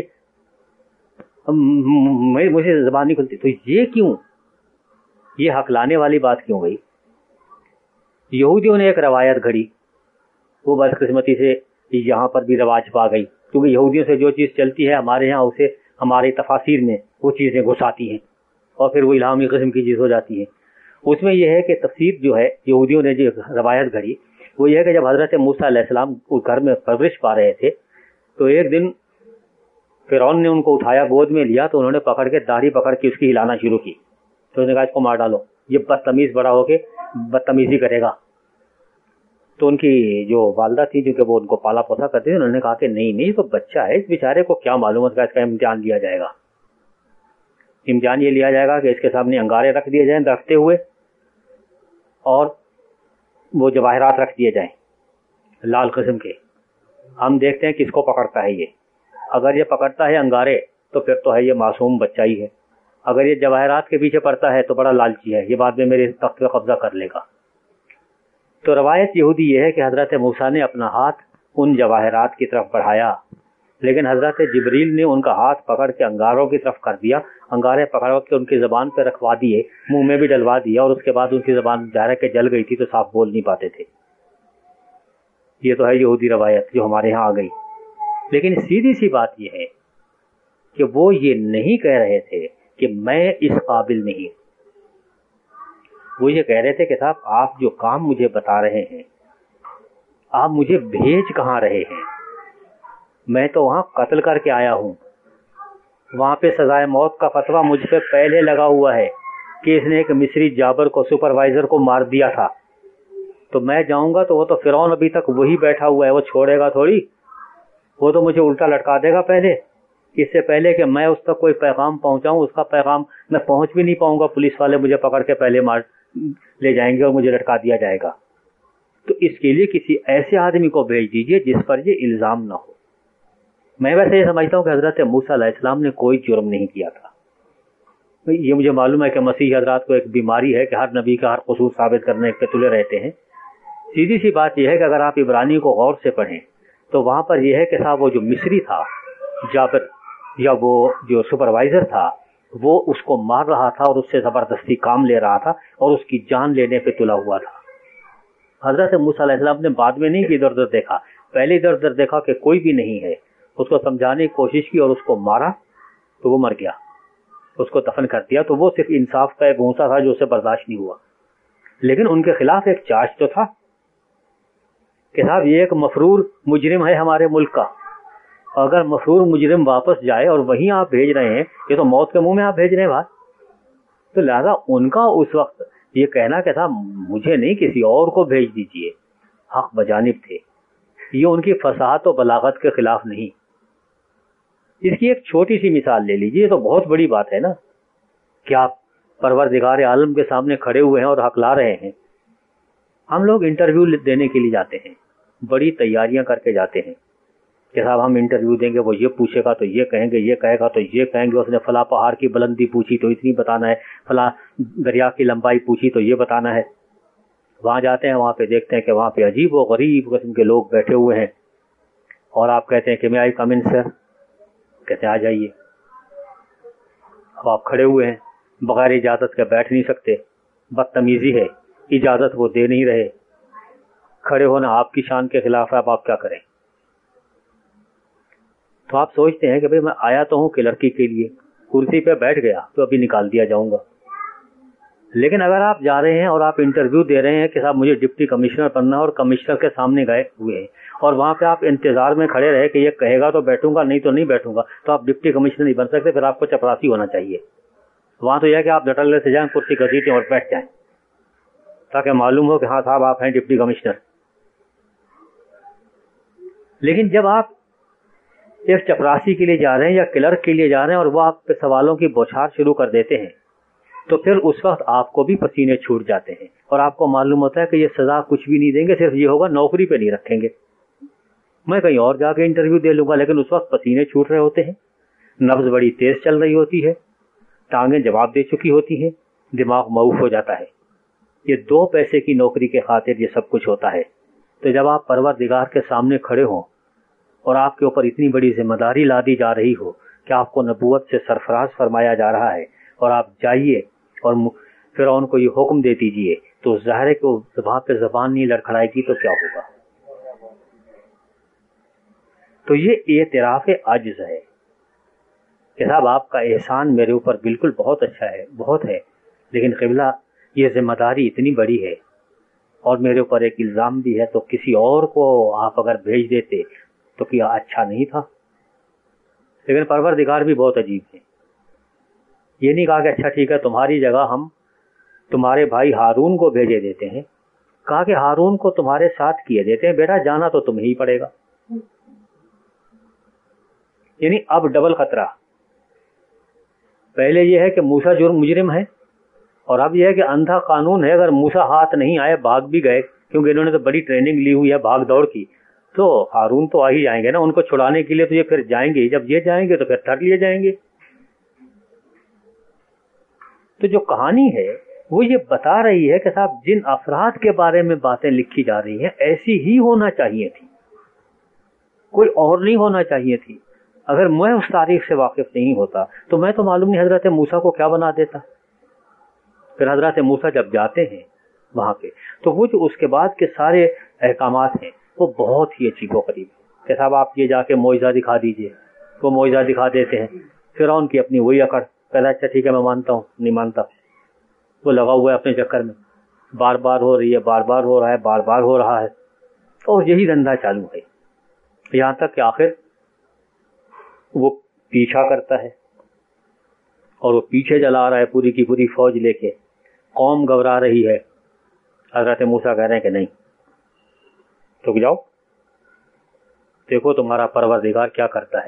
مجھے زبان نہیں کھلتی. تو یہ کیوں، یہ حق لانے والی بات کیوں گئی؟ یہودیوں نے ایک روایت گھڑی، وہ بدقسمتی سے یہاں پر بھی رواج پا گئی، کیونکہ یہودیوں سے جو چیز چلتی ہے ہمارے یہاں اسے ہماری تفاسیر میں وہ چیزیں گھساتی ہیں اور پھر وہ الہامی قسم کی چیز ہو جاتی ہے. اس میں یہ ہے کہ تفسیر جو ہے یہودیوں نے جو روایت گھڑی وہ یہ ہے کہ جب حضرت موسیٰ علیہ السلام گھر میں پرورش پا رہے تھے تو ایک دن فرعون نے ان کو اٹھایا، گود میں لیا، تو انہوں نے پکڑ کے داڑھی پکڑ کے اس کی ہلانا شروع کی. تو انہوں نے کہا اس کو مار ڈالو، یہ بدتمیز بڑا ہو کے بدتمیزی کرے گا. تو ان کی جو والدہ تھی جو کہ وہ ان کو پالا پوسا کرتی تھی، انہوں نے کہا کہ نہیں تو بچہ ہے، اس بیچارے کو کیا معلوم ہے، اس کا امتحان لیا جائے گا. امتحان یہ لیا جائے گا کہ اس کے سامنے انگارے رکھ دیے جائیں رکھتے ہوئے، اور وہ جواہرات رکھ دیے جائیں لال قسم کے. ہم دیکھتے ہیں کس کو پکڑتا ہے یہ. اگر یہ پکڑتا ہے انگارے تو پھر تو ہے یہ معصوم بچہ ہی ہے. اگر یہ جواہرات کے پیچھے پڑتا ہے تو بڑا لالچی ہے، یہ بعد میں میرے تخت پہ قبضہ کر لے گا. تو روایت یہودی یہ ہے کہ حضرت موسیٰ نے اپنا ہاتھ ان جواہرات کی طرف بڑھایا، لیکن حضرت جبریل نے ان کا ہاتھ پکڑ کے انگاروں کی طرف کر دیا. انگارے پکڑ کے ان کی زبان پہ رکھوا دیے، منہ میں بھی ڈلوا دیا، اور اس کے بعد ان کی زبان ظاہر ہے کہ جل گئی تھی تو صاف بول نہیں پاتے تھے. یہ تو ہے یہودی روایت جو ہمارے ہاں آ گئی. لیکن سیدھی سی بات یہ ہے کہ وہ یہ نہیں کہہ رہے تھے کہ میں اس قابل نہیں. وہ یہ کہہ رہے تھے کہ صاحب آپ جو کام مجھے بتا رہے ہیں، آپ مجھے بھیج کہاں رہے ہیں؟ میں تو وہاں قتل کر کے آیا ہوں. وہاں پہ سزائے موت کا فتویٰ مجھ پہ پہلے لگا ہوا ہے کہ اس نے ایک مصری جابر کو, سپروائزر کو مار دیا تھا. تو میں جاؤں گا تو وہ تو فرعون ابھی تک وہی بیٹھا ہوا ہے, وہ چھوڑے گا تھوڑی, وہ تو مجھے الٹا لٹکا دے گا پہلے, اس سے پہلے کہ میں اس تک کوئی پیغام پہنچاؤں. اس کا پیغام میں پہنچ بھی نہیں پاؤں گا, پولیس والے مجھے پکڑ کے پہلے مار لے جائیں گے اور مجھے لٹکا دیا جائے گا. تو اس کے لیے کسی ایسے آدمی کو بھیج دیجئے جس پر یہ الزام نہ ہو. میں ویسے یہ سمجھتا ہوں کہ حضرت موسیٰ علیہ السلام نے کوئی جرم نہیں کیا تھا. یہ مجھے معلوم ہے کہ مسیح حضرات کو ایک بیماری ہے کہ ہر نبی کا ہر قصور ثابت کرنے پہ تلے رہتے ہیں. سیدھی سی بات یہ ہے کہ اگر آپ عبرانی کو غور سے پڑھیں تو وہاں پر یہ ہے کہ صاحب وہ جو مصری تھا جابر, یا وہ جو سپروائزر تھا, وہ اس کو مار رہا تھا اور اس سے زبردستی کام لے رہا تھا اور اس کی جان لینے پہ تلا ہوا تھا. حضرت موسیٰ علیہ السلام نے بعد میں نہیں کہ ادھر ادھر دیکھا, پہلے ادھر ادھر دیکھا کہ کوئی بھی نہیں ہے, اس کو سمجھانے کی کوشش کی اور اس کو مارا تو وہ مر گیا, اس کو دفن کر دیا. تو وہ صرف انصاف کا ایک غصہ تھا جو اسے برداشت نہیں ہوا. لیکن ان کے خلاف ایک چارج تو تھا کہ صاحب یہ ایک مفرور مجرم ہے ہمارے ملک کا, اگر مفرور مجرم واپس جائے اور وہیں آپ بھیج رہے ہیں, یہ تو موت کے منہ میں آپ بھیج رہے ہیں بات. تو لہذا ان کا اس وقت یہ کہنا کہ تھا مجھے نہیں کسی اور کو بھیج دیجئے, حق بجانب تھے. یہ ان کی فصاحت و بلاغت کے خلاف نہیں. اس کی ایک چھوٹی سی مثال لے لیجیے, تو بہت بڑی بات ہے نا کہ آپ پروردگار عالم کے سامنے کھڑے ہوئے ہیں اور حق لا رہے ہیں. ہم لوگ انٹرویو دینے کے لیے جاتے ہیں, بڑی تیاریاں کر کے جاتے ہیں کہ صاحب ہم انٹرویو دیں گے, وہ یہ پوچھے گا تو یہ کہیں گے, یہ کہے گا تو یہ کہیں گے, اس نے فلاں پہاڑ کی بلندی پوچھی تو اتنی بتانا ہے, فلاں دریا کی لمبائی پوچھی تو یہ بتانا ہے. وہاں جاتے ہیں, وہاں پہ دیکھتے ہیں کہ وہاں پہ عجیب و غریب قسم کے لوگ بیٹھے ہوئے ہیں, اور آپ کہتے ہیں کہ میں آئی کم ان سر, کہتے ہیں آ جائیے. اب آپ کھڑے ہوئے ہیں, بغیر اجازت کے بیٹھ نہیں سکتے, بدتمیزی ہے, اجازت وہ دے نہیں رہے, کھڑے ہونا آپ کی شان کے خلاف ہے. اب آپ کیا کریں؟ تو آپ سوچتے ہیں کہ بھئی میں آیا تو ہوں کہ لڑکی کے لیے, کرسی پہ بیٹھ گیا تو ابھی نکال دیا جاؤں گا. لیکن اگر آپ جا رہے ہیں اور آپ انٹرویو دے رہے ہیں کہ صاحب مجھے ڈپٹی کمشنر بننا ہے, اور کمشنر کے سامنے گئے ہوئے ہیں, اور وہاں پہ آپ انتظار میں کھڑے رہے کہ یہ کہے گا تو بیٹھوں گا, نہیں تو نہیں بیٹھوں گا, تو آپ ڈپٹی کمشنر نہیں بن سکتے. پھر آپ کو چپراسی ہونا چاہیے. وہاں تو یہ ہے کہ آپ ڈٹلے سے جائیں, کرسی گھسیٹیں اور بیٹھ جائیں, تاکہ معلوم ہو کہ ہاں صاحب آپ ہیں ڈپٹی کمشنر. لیکن جب آپ ایک چپراسی کے لیے جا رہے ہیں یا کلرک کے لیے جا رہے ہیں اور وہ آپ پہ سوالوں کی بوچھار شروع کر دیتے ہیں, تو پھر اس وقت آپ کو بھی پسینے چھوٹ جاتے ہیں, اور آپ کو معلوم ہوتا ہے کہ یہ سزا کچھ بھی نہیں دیں گے, صرف یہ ہوگا نوکری پہ نہیں رکھیں گے, میں کہیں اور جا کے انٹرویو دے لوں گا. لیکن اس وقت پسینے چھوٹ رہے ہوتے ہیں, نبض بڑی تیز چل رہی ہوتی ہے, ٹانگیں جواب دے چکی ہوتی ہیں, دماغ معوف ہو جاتا ہے. یہ 2 پیسے کی نوکری کے خاطر یہ سب کچھ ہوتا ہے. تو جب آپ پروردگار کے سامنے کھڑے ہوں اور آپ کے اوپر اتنی بڑی ذمہ داری لا دی جا رہی ہو کہ آپ کو نبوت سے سرفراز فرمایا جا رہا ہے, اور آپ جائیے اور فرعون کو یہ حکم دے دیجئے, تو ظاہر ہے کہ وہاں پہ زبان نہیں لڑکھڑائے گی تو کیا ہوگا. تو یہ اعتراف عجز ہے کہ صاحب آپ کا احسان میرے اوپر بالکل بہت اچھا ہے, بہت ہے, لیکن قبلہ یہ ذمہ داری اتنی بڑی ہے اور میرے اوپر ایک الزام بھی ہے, تو کسی اور کو آپ اگر بھیج دیتے تو کیا اچھا نہیں تھا. لیکن پروردگار بھی بہت عجیب ہے. یہ نہیں کہا کہ اچھا ٹھیک ہے تمہاری جگہ ہم تمہارے بھائی ہارون کو بھیجے دیتے ہیں, کہا کہ ہارون کو تمہارے ساتھ کیے دیتے ہیں, بیٹا جانا تو تمہیں ہی پڑے گا. یعنی اب ڈبل خطرہ, پہلے یہ ہے کہ موسیٰ مجرم ہے, اور اب یہ ہے کہ اندھا قانون ہے, اگر موسیٰ ہاتھ نہیں آئے بھاگ بھی گئے, کیونکہ انہوں نے تو بڑی ٹریننگ لی ہوئی ہے بھاگ دوڑ کی, تو ہارون تو آ ہی جائیں گے نا ان کو چھڑانے کے لیے, تو یہ پھر جائیں گے, جب یہ جائیں گے تو پھر تھک لیے جائیں گے. تو جو کہانی ہے وہ یہ بتا رہی ہے کہ صاحب جن افراد کے بارے میں باتیں لکھی جا رہی ہیں ایسی ہی ہونا چاہیے تھی, کوئی اور نہیں ہونا چاہیے تھی. اگر میں اس تاریخ سے واقف نہیں ہوتا تو میں تو معلوم نہیں حضرت موسیٰ کو کیا بنا دیتا. پھر حضرت موسیٰ جب جاتے ہیں وہاں پہ, تو وہ جو اس کے بعد کے سارے احکامات ہیں وہ بہت ہی عجیب و غریب ہے کہ صاحب آپ یہ جا کے معجزہ دکھا دیجئے, وہ معجزہ دکھا دیتے ہیں. فرعون کی اپنی وہی اکڑ, کہتا اچھا ٹھیک ہے میں مانتا ہوں, نہیں مانتا, وہ لگا ہوا ہے اپنے چکر میں, بار بار ہو رہی ہے, بار بار ہو رہا ہے, بار بار ہو رہا ہے. اور یہی دھندا چالو ہے، یہاں تک کہ آخر وہ پیچھا کرتا ہے اور وہ پیچھے چلا رہا ہے پوری کی پوری فوج لے کے، قوم گھبرا رہی ہے، حضرت موسیٰ کہہ رہے ہیں کہ نہیں، رک جاؤ، دیکھو تمہارا پروردگار کیا کرتا ہے۔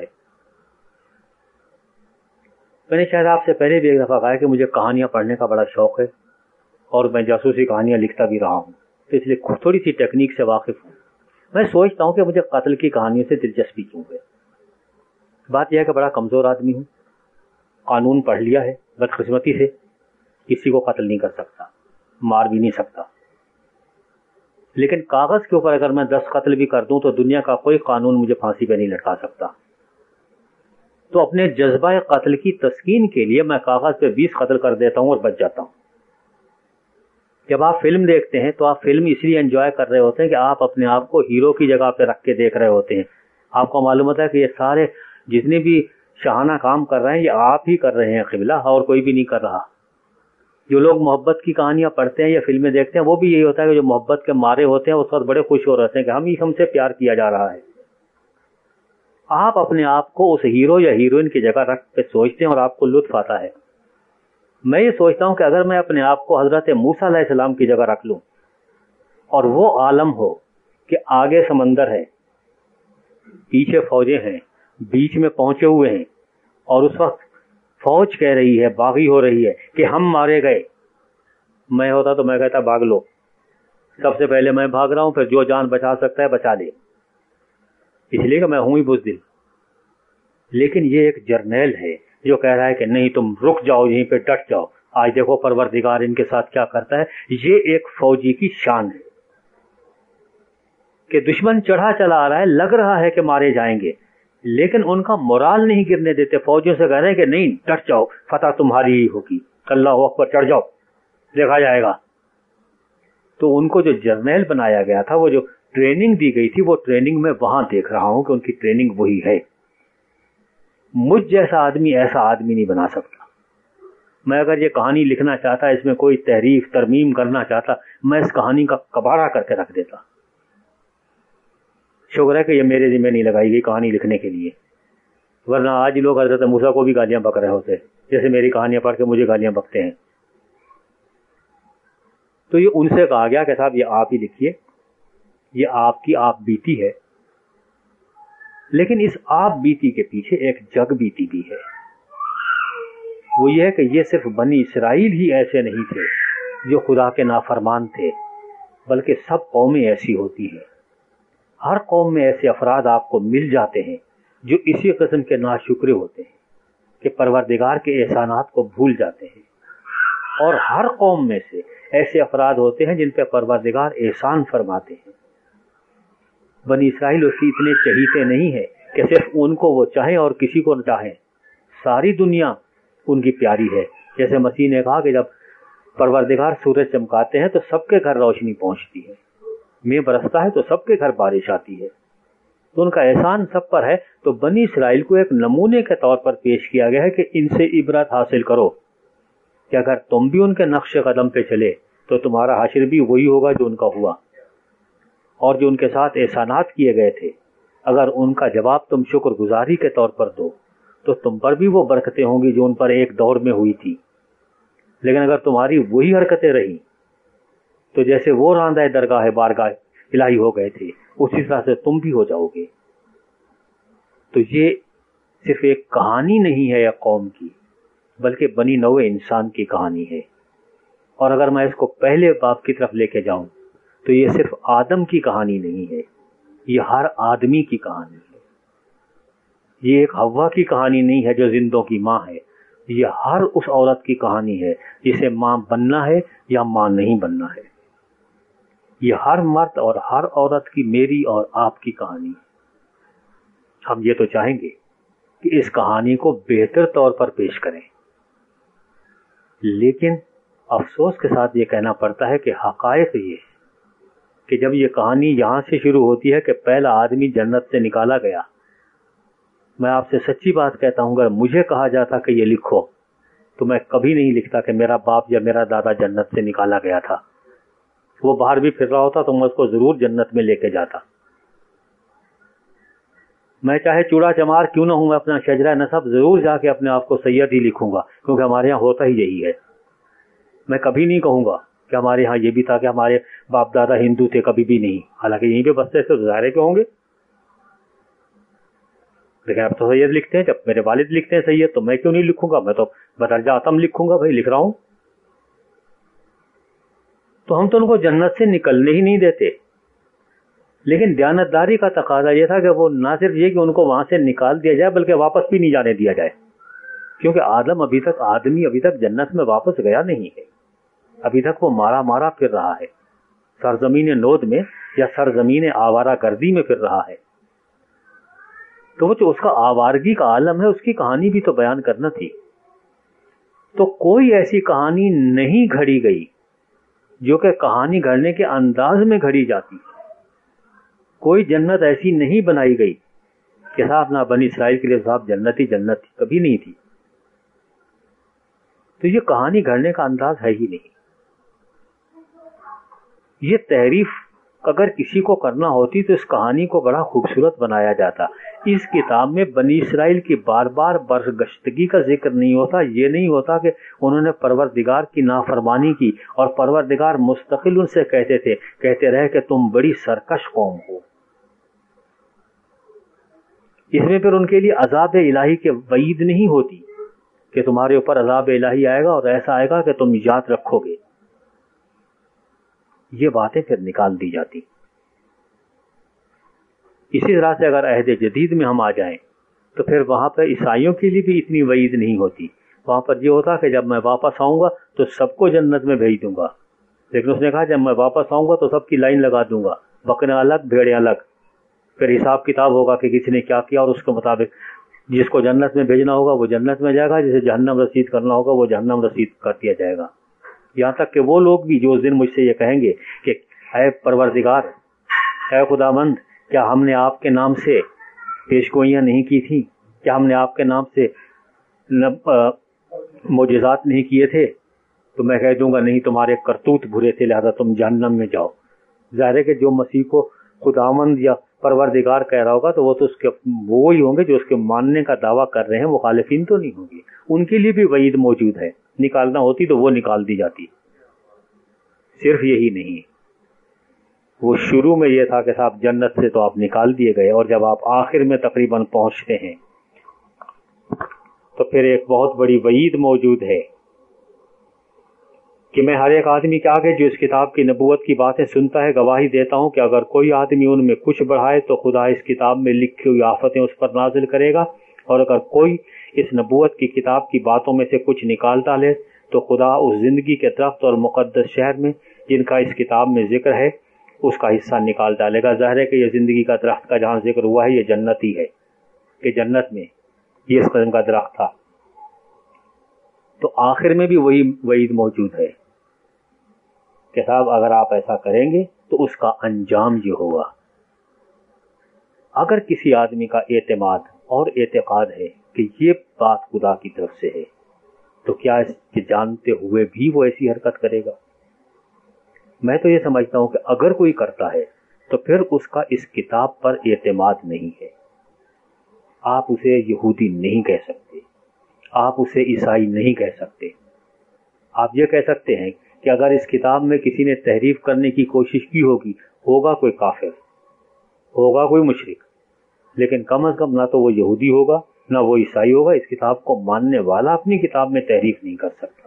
میں نے شاید آپ سے پہلے بھی ایک دفعہ کہا کہ مجھے کہانیاں پڑھنے کا بڑا شوق ہے اور میں جاسوسی کہانیاں لکھتا بھی رہا ہوں، تو اس لیے تھوڑی سی ٹیکنیک سے واقف ہوں۔ میں سوچتا ہوں کہ مجھے قتل کی کہانیوں سے دلچسپی کیوں ہے۔ بات یہ ہے کہ بڑا کمزور آدمی ہوں، قانون پڑھ لیا ہے، بدقسمتی سے کسی کو قتل نہیں کر سکتا، مار بھی نہیں سکتا، لیکن کاغذ کے اوپر اگر میں 10 قتل بھی کر دوں تو دنیا کا کوئی قانون مجھے پھانسی پہ نہیں لٹکا سکتا۔ تو اپنے جذبہ قتل کی تسکین کے لیے میں کاغذ پہ 20 قتل کر دیتا ہوں اور بچ جاتا ہوں۔ جب آپ فلم دیکھتے ہیں تو آپ فلم اس لیے انجوائے کر رہے ہوتے ہیں کہ آپ اپنے آپ کو ہیرو کی جگہ پہ رکھ کے دیکھ رہے ہوتے ہیں۔ آپ کو معلوم ہوتا ہے کہ یہ سارے جتنے بھی شاہانہ کام کر رہے ہیں یہ آپ ہی کر رہے ہیں قبلہ، اور کوئی بھی نہیں کر رہا۔ جو لوگ محبت کی کہانیاں پڑھتے ہیں یا فلمیں دیکھتے ہیں وہ بھی یہی ہوتا ہے کہ جو محبت کے مارے ہوتے ہیں اس وقت بڑے خوش ہو رہتے ہیں کہ ہم سے پیار کیا جا رہا ہے۔ آپ اپنے آپ کو اس ہیرو یا ہیروئن کی جگہ رکھ کے سوچتے ہیں اور آپ کو لطف آتا ہے۔ میں یہ سوچتا ہوں کہ اگر میں اپنے آپ کو حضرت موسیٰ علیہ السلام کی جگہ رکھ لوں اور وہ عالم ہو کہ آگے سمندر ہے، پیچھے فوجیں ہیں، بیچ میں پہنچے ہوئے ہیں، اور اس وقت فوج کہہ رہی ہے، باغی ہو رہی ہے کہ ہم مارے گئے، میں ہوتا تو میں کہتا بھاگ لو، سب سے پہلے میں بھاگ رہا ہوں، پھر جو جان بچا سکتا ہے بچا لے، اس لیے کہ میں ہوں ہی بزدل۔ لیکن یہ ایک جرنیل ہے جو کہہ رہا ہے کہ نہیں تم رک جاؤ، یہیں پہ ڈٹ جاؤ، آج دیکھو پروردگار ان کے ساتھ کیا کرتا ہے۔ یہ ایک فوجی کی شان ہے کہ دشمن چڑھا چلا آ رہا ہے، لگ رہا ہے کہ مارے جائیں گے، لیکن ان کا مورال نہیں گرنے دیتے، فوجیوں سے کہہ رہے ہیں کہ نہیں ڈٹ جاؤ، فتح تمہاری ہی ہوگی، اللہ اکبر، چڑھ جاؤ، دیکھا جائے گا۔ تو ان کو جو جرنیل بنایا گیا تھا، وہ جو ٹریننگ دی گئی تھی، وہ ٹریننگ میں وہاں دیکھ رہا ہوں کہ ان کی ٹریننگ وہی ہے۔ مجھ جیسا آدمی ایسا آدمی نہیں بنا سکتا۔ میں اگر یہ کہانی لکھنا چاہتا، اس میں کوئی تحریف ترمیم کرنا چاہتا، میں اس کہانی کا کباڑہ کر کے رکھ دیتا۔ شکر ہے کہ یہ میرے ذمہ نہیں لگائی گئی کہانی لکھنے کے لیے، ورنہ آج لوگ حضرت موسیٰ کو بھی گالیاں بک رہے ہوتے، جیسے میری کہانیاں پڑھ کے مجھے گالیاں بکتے ہیں۔ تو یہ ان سے کہا گیا کہ صاحب یہ آپ ہی لکھیے، یہ آپ کی آپ بیتی ہے، لیکن اس آپ بیتی کے پیچھے ایک جگ بیتی بھی ہے۔ وہ یہ ہے کہ یہ صرف بنی اسرائیل ہی ایسے نہیں تھے جو خدا کے نافرمان تھے، بلکہ سب قومیں ایسی ہوتی ہیں۔ ہر قوم میں ایسے افراد آپ کو مل جاتے ہیں جو اسی قسم کے ناشکرے ہوتے ہیں کہ پروردگار کے احسانات کو بھول جاتے ہیں، اور ہر قوم میں سے ایسے افراد ہوتے ہیں جن پہ پروردگار احسان فرماتے ہیں۔ بنی اسرائیل اس کی اتنے چہیتے نہیں ہیں کہ صرف ان کو وہ چاہیں اور کسی کو نہ چاہیں، ساری دنیا ان کی پیاری ہے۔ جیسے مسیح نے کہا کہ جب پروردگار سورج چمکاتے ہیں تو سب کے گھر روشنی پہنچتی ہے، میں برستا ہے تو سب کے گھر بارش آتی ہے، تو ان کا احسان سب پر ہے۔ تو بنی اسرائیل کو ایک نمونے کے طور پر پیش کیا گیا ہے کہ ان سے عبرت حاصل کرو کہ اگر تم بھی ان کے نقش قدم پہ چلے تو تمہارا حشر بھی وہی ہوگا جو ان کا ہوا، اور جو ان کے ساتھ احسانات کیے گئے تھے اگر ان کا جواب تم شکر گزاری کے طور پر دو تو تم پر بھی وہ برکتیں ہوں گی جو ان پر ایک دور میں ہوئی تھی۔ لیکن اگر تمہاری وہی حرکتیں رہی تو جیسے وہ راندہ درگاہ بارگاہ الہی ہو گئے تھے اسی طرح سے تم بھی ہو جاؤ گے۔ تو یہ صرف ایک کہانی نہیں ہے ایک قوم کی، بلکہ بنی نوع انسان کی کہانی ہے۔ اور اگر میں اس کو پہلے باب کی طرف لے کے جاؤں تو یہ صرف آدم کی کہانی نہیں ہے، یہ ہر آدمی کی کہانی ہے۔ یہ ایک حوا کی کہانی نہیں ہے جو زندوں کی ماں ہے، یہ ہر اس عورت کی کہانی ہے جسے ماں بننا ہے یا ماں نہیں بننا ہے۔ یہ ہر مرد اور ہر عورت کی، میری اور آپ کی کہانی ہے۔ ہم یہ تو چاہیں گے کہ اس کہانی کو بہتر طور پر پیش کریں، لیکن افسوس کے ساتھ یہ کہنا پڑتا ہے کہ حقائق یہ ہے کہ جب یہ کہانی یہاں سے شروع ہوتی ہے کہ پہلا آدمی جنت سے نکالا گیا، میں آپ سے سچی بات کہتا ہوں اگر مجھے کہا جاتا کہ یہ لکھو تو میں کبھی نہیں لکھتا کہ میرا باپ یا میرا دادا جنت سے نکالا گیا تھا، وہ باہر بھی پھر رہا ہوتا تو میں اس کو ضرور جنت میں لے کے جاتا. میں چاہے چوڑا چمار کیوں نہ ہوں، میں اپنا شجرہ نسب ضرور جا کے اپنے آپ کو سید ہی لکھوں گا، کیونکہ ہمارے یہاں ہوتا ہی یہی ہے. میں کبھی نہیں کہوں گا کہ ہمارے یہاں یہ بھی تھا کہ ہمارے باپ دادا ہندو تھے، کبھی بھی نہیں. حالانکہ یہیں پہ بستے سے ظاہر کے ہوں گے، لیکن اب تو سید لکھتے ہیں. جب میرے والد لکھتے ہیں سید تو میں کیوں نہیں لکھوں گا؟ میں تو بدرجہ اتم لکھوں گا، بھائی لکھ رہا ہوں. تو ہم تو ان کو جنت سے نکلنے ہی نہیں دیتے. لیکن دیانتداری کا تقاضا یہ تھا کہ وہ نہ صرف یہ کہ ان کو وہاں سے نکال دیا جائے بلکہ واپس بھی نہیں جانے دیا جائے، کیونکہ آدمی ابھی تک جنت میں واپس گیا نہیں ہے. ابھی تک وہ مارا مارا پھر رہا ہے، سرزمین نود میں یا سرزمین آوارہ گردی میں پھر رہا ہے. تو وہ جو اس کا آوارگی کا عالم ہے، اس کی کہانی بھی تو بیان کرنا تھی. تو کوئی ایسی کہانی نہیں گھڑی گئی جو کہ کہانی گھڑنے کے انداز میں گھڑی جاتی. کوئی جنت ایسی نہیں بنائی گئی کہ صاحب نہ بنی اسرائیل کے لیے صاحب جنت تھی، کبھی نہیں تھی. تو یہ کہانی گھڑنے کا انداز ہے ہی نہیں. یہ تحریف اگر کسی کو کرنا ہوتی تو اس کہانی کو بڑا خوبصورت بنایا جاتا. اس کتاب میں بنی اسرائیل کی بار بار برگشتگی کا ذکر نہیں ہوتا. یہ نہیں ہوتا کہ انہوں نے پروردگار کی نافرمانی کی اور پروردگار مستقل ان سے کہتے رہے کہ تم بڑی سرکش قوم ہو. اس میں پھر ان کے لیے عذاب الہی کے وعید نہیں ہوتی کہ تمہارے اوپر عذاب الہی آئے گا اور ایسا آئے گا کہ تم یاد رکھو گے. یہ باتیں پھر نکال دی جاتی. اسی طرح سے اگر عہد جدید میں ہم آ جائیں تو پھر وہاں پر عیسائیوں کے لیے بھی اتنی وعید نہیں ہوتی. وہاں پر یہ ہوتا کہ جب میں واپس آؤں گا تو سب کو جنت میں بھیج دوں گا. لیکن اس نے کہا جب میں واپس آؤں گا تو سب کی لائن لگا دوں گا، بکرے الگ بھیڑیں الگ. پھر حساب کتاب ہوگا کہ کسی نے کیا کیا اور اس کے مطابق جس کو جنت میں بھیجنا ہوگا وہ جنت میں جائے گا، جسے جہنم رسید کرنا ہوگا وہ جہنم رسید کر دیا جائے گا. یہاں تک کہ وہ لوگ بھی جو اس دن مجھ سے یہ کہیں گے کہ اے پروردگار، اے خداوند، کیا ہم نے آپ کے نام سے پیش گوئیاں نہیں کی تھیں؟ کیا ہم نے آپ کے نام سے معجزات نہیں کیے تھے؟ تو میں کہہ دوں گا نہیں، تمہارے کرتوت برے تھے، لہذا تم جہنم میں جاؤ. ظاہر ہے کہ جو مسیح کو خداوند یا پروردگار کہہ رہا ہوگا تو وہ تو اس کے وہی ہوں گے جو اس کے ماننے کا دعویٰ کر رہے ہیں، مخالفین تو نہیں ہوں گے. ان کے لیے بھی وعید موجود ہے، نکالنا ہوتی تو وہ نکال دی جاتی. صرف یہی نہیں، وہ شروع میں یہ تھا کہ صاحب جنت سے تو آپ نکال دیے گئے، اور جب آپ آخر میں تقریباً پہنچتے ہیں تو پھر ایک بہت بڑی وعید موجود ہے کہ میں ہر ایک آدمی کے آگے جو اس کتاب کی نبوت کی باتیں سنتا ہے گواہی دیتا ہوں کہ اگر کوئی آدمی ان میں کچھ بڑھائے تو خدا اس کتاب میں لکھی ہوئی آفتیں اس پر نازل کرے گا، اور اگر کوئی اس نبوت کی کتاب کی باتوں میں سے کچھ نکال ڈالے تو خدا اس زندگی کے درخت اور مقدس شہر میں جن کا اس کتاب میں ذکر ہے اس کا حصہ نکال ڈالے گا. ظاہر ہے کہ یہ زندگی کا درخت کا جہاں ذکر ہوا ہے یہ جنت ہی ہے، کہ جنت میں یہ اس قسم کا درخت تھا. تو آخر میں بھی وہی وعید موجود ہے کہ صاحب اگر آپ ایسا کریں گے تو اس کا انجام یہ ہوگا. اگر کسی آدمی کا اعتماد اور اعتقاد ہے کہ یہ بات خدا کی طرف سے ہے تو کیا اس کے جانتے ہوئے بھی وہ ایسی حرکت کرے گا؟ میں تو یہ سمجھتا ہوں کہ اگر کوئی کرتا ہے تو پھر اس کا اس کتاب پر اعتماد نہیں ہے. آپ اسے یہودی نہیں کہہ سکتے، آپ اسے عیسائی نہیں کہہ سکتے. آپ یہ کہہ سکتے ہیں کہ اگر اس کتاب میں کسی نے تحریف کرنے کی کوشش کی ہوگی، ہوگا کوئی کافر، ہوگا کوئی مشرک، لیکن کم از کم نہ تو وہ یہودی ہوگا نہ وہ عیسائی ہوگا. اس کتاب کو ماننے والا اپنی کتاب میں تحریف نہیں کر سکتا.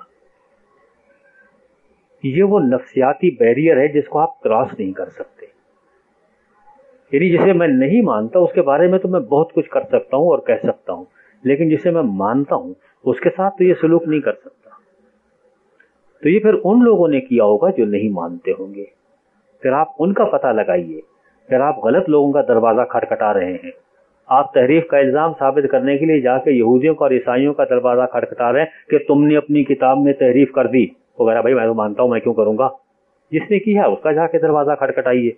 یہ وہ نفسیاتی بیریئر ہے جس کو آپ کراس نہیں کر سکتے. یعنی جسے میں نہیں مانتا اس کے بارے میں تو میں بہت کچھ کر سکتا ہوں اور کہہ سکتا ہوں، لیکن جسے میں مانتا ہوں اس کے ساتھ تو یہ سلوک نہیں کر سکتا. تو یہ پھر ان لوگوں نے کیا ہوگا جو نہیں مانتے ہوں گے. پھر آپ ان کا پتہ لگائیے. پھر آپ غلط لوگوں کا دروازہ کھٹکھٹا رہے ہیں. آپ تحریف کا الزام ثابت کرنے کے لیے جا کے یہودیوں کا اور عیسائیوں کا دروازہ کھٹکھٹا رہے ہیں کہ تم نے اپنی کتاب میں تحریف کر دی وغیرہ. بھائی میں تو مانتا ہوں، میں کیوں کروں گا؟ جس نے کی ہے اس کا جا کے دروازہ کھٹکھٹائیے.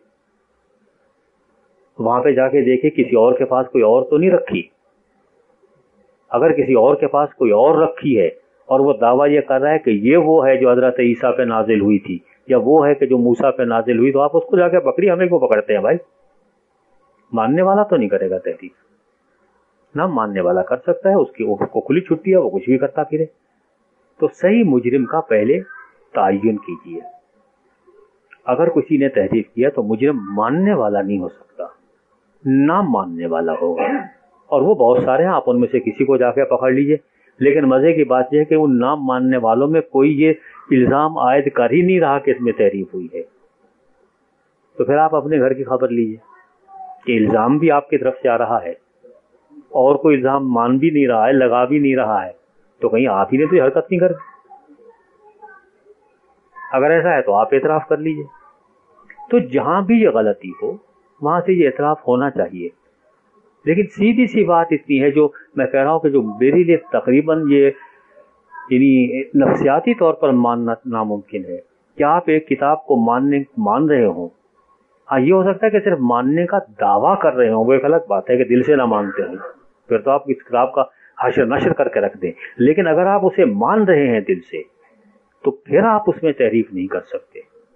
وہاں پہ جا کے دیکھیں کسی اور کے پاس کوئی اور تو نہیں رکھی. اگر کسی اور کے پاس کوئی اور رکھی ہے اور وہ دعویٰ یہ کر رہا ہے کہ یہ وہ ہے جو حضرت عیسیٰ پہ نازل ہوئی تھی، یا وہ ہے کہ جو موسیٰ پہ نازل ہوئی، تو آپ اس کو جا کے بکری ہمیں کو پکڑتے ہیں بھائی؟ ماننے والا تو نہیں کرے گا تحریف، نہ ماننے والا کر سکتا ہے، اس کو کھلی چھٹی ہے، وہ کچھ بھی کرتا پھرے۔ تو صحیح مجرم کا پہلے تعین کیجیے۔ اگر کسی نے تحریف کیا تو مجرم ماننے والا نہیں ہو سکتا، نہ ماننے والا ہوگا، اور وہ بہت سارے ہیں، آپ ان میں سے کسی کو جا کے پکڑ لیجئے۔ لیکن مزے کی بات یہ ہے کہ ان نام ماننے والوں میں کوئی یہ الزام عائد کر ہی نہیں رہا کہ اس میں تحریف ہوئی ہے، تو پھر آپ اپنے گھر کی خبر لیجئے کہ الزام بھی آپ کی طرف سے آ رہا ہے اور کوئی الزام مان بھی نہیں رہا ہے، لگا بھی نہیں رہا ہے، تو کہیں آپ ہی نے تو یہ حرکت نہیں کر دی۔ اگر ایسا ہے تو آپ اعتراف کر لیجئے۔ تو جہاں بھی یہ غلطی ہو وہاں سے یہ اعتراف ہونا چاہیے۔ لیکن سیدھی سی بات اتنی ہے، جو میں کہہ رہا ہوں کہ جو میرے لیے تقریباً یہ یعنی نفسیاتی طور پر ماننا ناممکن ہے کہ آپ ایک کتاب کو مان رہے ہوں۔ ہاں، یہ ہو سکتا ہے کہ صرف ماننے کا دعویٰ کر رہے ہوں، وہ ایک الگ بات ہے کہ دل سے نہ مانتے ہوں، پھر تو آپ اس کتاب کا حشر نشر کر کے رکھ دیں۔ لیکن اگر آپ اسے مان رہے ہیں دل سے، تو پھر آپ اس میں تحریف نہیں کر سکتے۔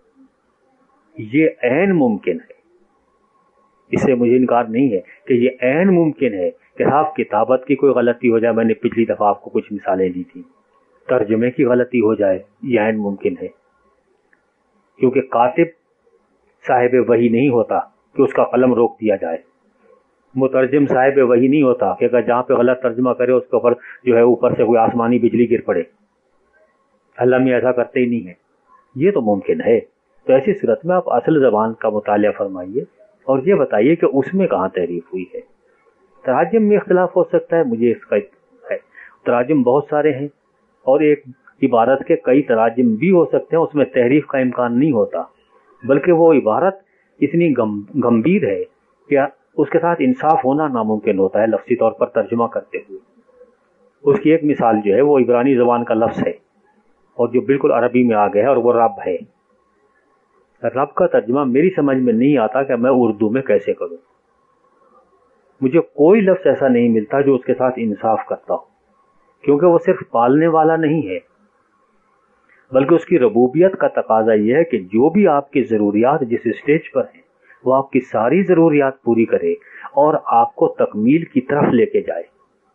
یہ عین ممکن ہے، اس سے مجھے انکار نہیں ہے کہ یہ عین ممکن ہے کہ صاحب کتابت کی کوئی غلطی ہو جائے، میں نے پچھلی دفعہ آپ کو کچھ مثالیں دی تھی، ترجمے کی غلطی ہو جائے، یہ عین ممکن ہے، کیونکہ کاتب صاحب وحی نہیں ہوتا کہ اس کا قلم روک دیا جائے، مترجم صاحب وحی نہیں ہوتا کہ اگر جہاں پہ غلط ترجمہ کرے اس کے اوپر جو ہے اوپر سے کوئی آسمانی بجلی گر پڑے۔ اللہ میں ایسا کرتے ہی نہیں ہے، یہ تو ممکن ہے۔ تو ایسی صورت میں آپ اصل زبان کا مطالعہ فرمائیے اور یہ بتائیے کہ اس میں کہاں تحریف ہوئی ہے۔ تراجم میں اختلاف ہو سکتا ہے، مجھے اس کا ہے، تراجم بہت سارے ہیں اور ایک عبارت کے کئی تراجم بھی ہو سکتے ہیں، اس میں تحریف کا امکان نہیں ہوتا، بلکہ وہ عبارت اتنی گمبھیر ہے کہ اس کے ساتھ انصاف ہونا ناممکن ہوتا ہے لفظی طور پر ترجمہ کرتے ہوئے۔ اس کی ایک مثال جو ہے وہ عبرانی زبان کا لفظ ہے اور جو بالکل عربی میں آ گیا ہے، اور وہ رب ہے۔ رب کا ترجمہ میری سمجھ میں نہیں آتا کہ میں اردو میں کیسے کروں۔ مجھے کوئی لفظ ایسا نہیں ملتا جو اس کے ساتھ انصاف کرتا ہو، کیونکہ وہ صرف پالنے والا نہیں ہے، بلکہ اس کی ربوبیت کا تقاضا یہ ہے کہ جو بھی آپ کی ضروریات جس اسٹیج پر ہیں وہ آپ کی ساری ضروریات پوری کرے اور آپ کو تکمیل کی طرف لے کے جائے۔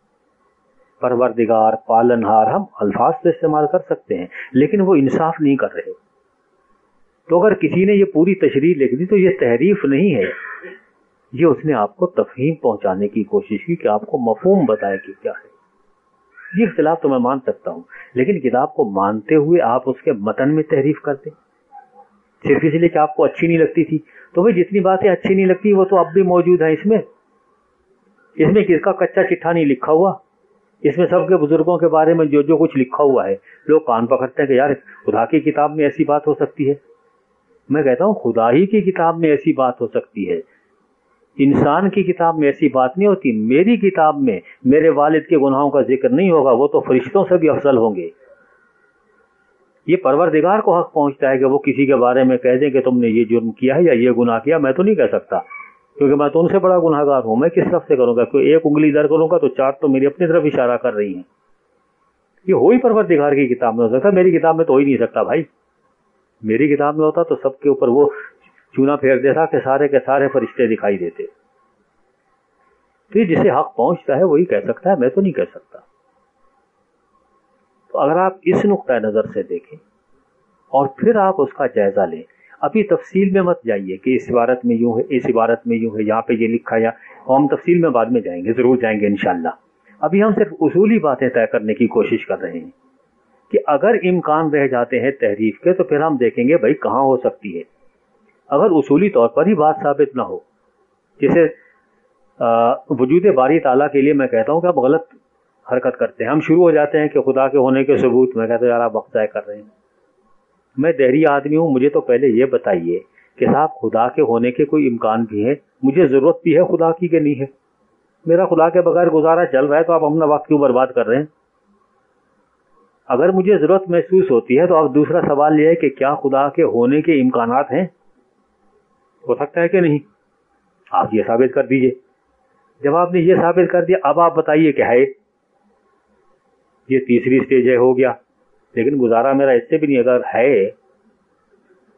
پروردگار، پالنہار، ہم الفاظ تو استعمال کر سکتے ہیں لیکن وہ انصاف نہیں کر رہے۔ تو اگر کسی نے یہ پوری تشریح لکھ دی تو یہ تحریف نہیں ہے، یہ اس نے آپ کو تفہیم پہنچانے کی کوشش کی کہ آپ کو مفہوم بتائے کہ کیا ہے۔ یہ اختلاف تو میں مان سکتا ہوں، لیکن کتاب کو مانتے ہوئے آپ اس کے متن میں تحریف کرتے صرف اس لیے کہ آپ کو اچھی نہیں لگتی تھی۔ تو بھئی جتنی باتیں اچھی نہیں لگتی وہ تو اب بھی موجود ہیں اس میں کس کا کچا چٹھا نہیں لکھا ہوا، اس میں سب کے بزرگوں کے بارے میں جو کچھ لکھا ہوا ہے۔ لوگ کان پکڑتے ہیں کہ یار خدا کی کتاب میں ایسی بات ہو سکتی ہے۔ میں کہتا ہوں خدا ہی کی کتاب میں ایسی بات ہو سکتی ہے، انسان کی کتاب میں ایسی بات نہیں ہوتی۔ میری کتاب میں میرے والد کے گناہوں کا ذکر نہیں ہوگا، وہ تو فرشتوں سے بھی افضل ہوں گے۔ یہ پروردگار کو حق پہنچتا ہے کہ وہ کسی کے بارے میں کہہ دیں کہ تم نے یہ جرم کیا ہے یا یہ گناہ کیا۔ میں تو نہیں کہہ سکتا، کیونکہ میں تو ان سے بڑا گناہ گار ہوں۔ میں کس طرف سے کروں گا؟ کوئی ایک انگلی ادھر کروں گا تو چار تو میری اپنی طرف اشارہ کر رہی ہیں۔ یہ ہو ہی پروردگار کی کتاب میں ہو سکتا، میری کتاب میں تو ہو ہی نہیں سکتا بھائی۔ میری کتاب میں ہوتا تو سب کے اوپر وہ چونا پھیر دیتا کہ سارے کے سارے فرشتے دکھائی دیتے۔ تو یہ جسے حق پہنچتا ہے وہی کہہ سکتا ہے، میں تو نہیں کہہ سکتا۔ تو اگر آپ اس نقطۂ نظر سے دیکھیں اور پھر آپ اس کا جائزہ لیں، ابھی تفصیل میں مت جائیے کہ اس عبارت میں یوں ہے، اس عبارت میں یوں ہے، یہاں پہ یہ لکھا ہے، ہم تفصیل میں بعد میں جائیں گے، ضرور جائیں گے انشاءاللہ۔ ابھی ہم صرف اصولی باتیں طے کرنے کی کوشش کر رہے ہیں کہ اگر امکان رہ جاتے ہیں تحریف کے تو پھر ہم دیکھیں گے بھائی کہاں ہو سکتی ہے۔ اگر اصولی طور پر ہی بات ثابت نہ ہو، جیسے وجود باری تعالیٰ کے لیے میں کہتا ہوں کہ آپ غلط حرکت کرتے ہیں، ہم شروع ہو جاتے ہیں کہ خدا کے ہونے کے ثبوت، میں کہتا ہوں یار آپ وقت ضائع کر رہے ہیں۔ میں دہری آدمی ہوں، مجھے تو پہلے یہ بتائیے کہ صاحب خدا کے ہونے کے کوئی امکان بھی ہے، مجھے ضرورت بھی ہے خدا کی کہ نہیں ہے؟ میرا خدا کے بغیر گزارا چل رہا ہے تو آپ اپنا وقت کیوں برباد کر رہے ہیں؟ اگر مجھے ضرورت محسوس ہوتی ہے تو اب دوسرا سوال یہ ہے کہ کیا خدا کے ہونے کے امکانات ہیں؟ ہو سکتا ہے کہ نہیں؟ آپ یہ ثابت کر دیجئے۔ جب آپ نے یہ ثابت کر دیا اب آپ بتائیے کہ ہے، یہ تیسری سٹیج ہے، ہو گیا، لیکن گزارا میرا اس سے بھی نہیں۔ اگر ہے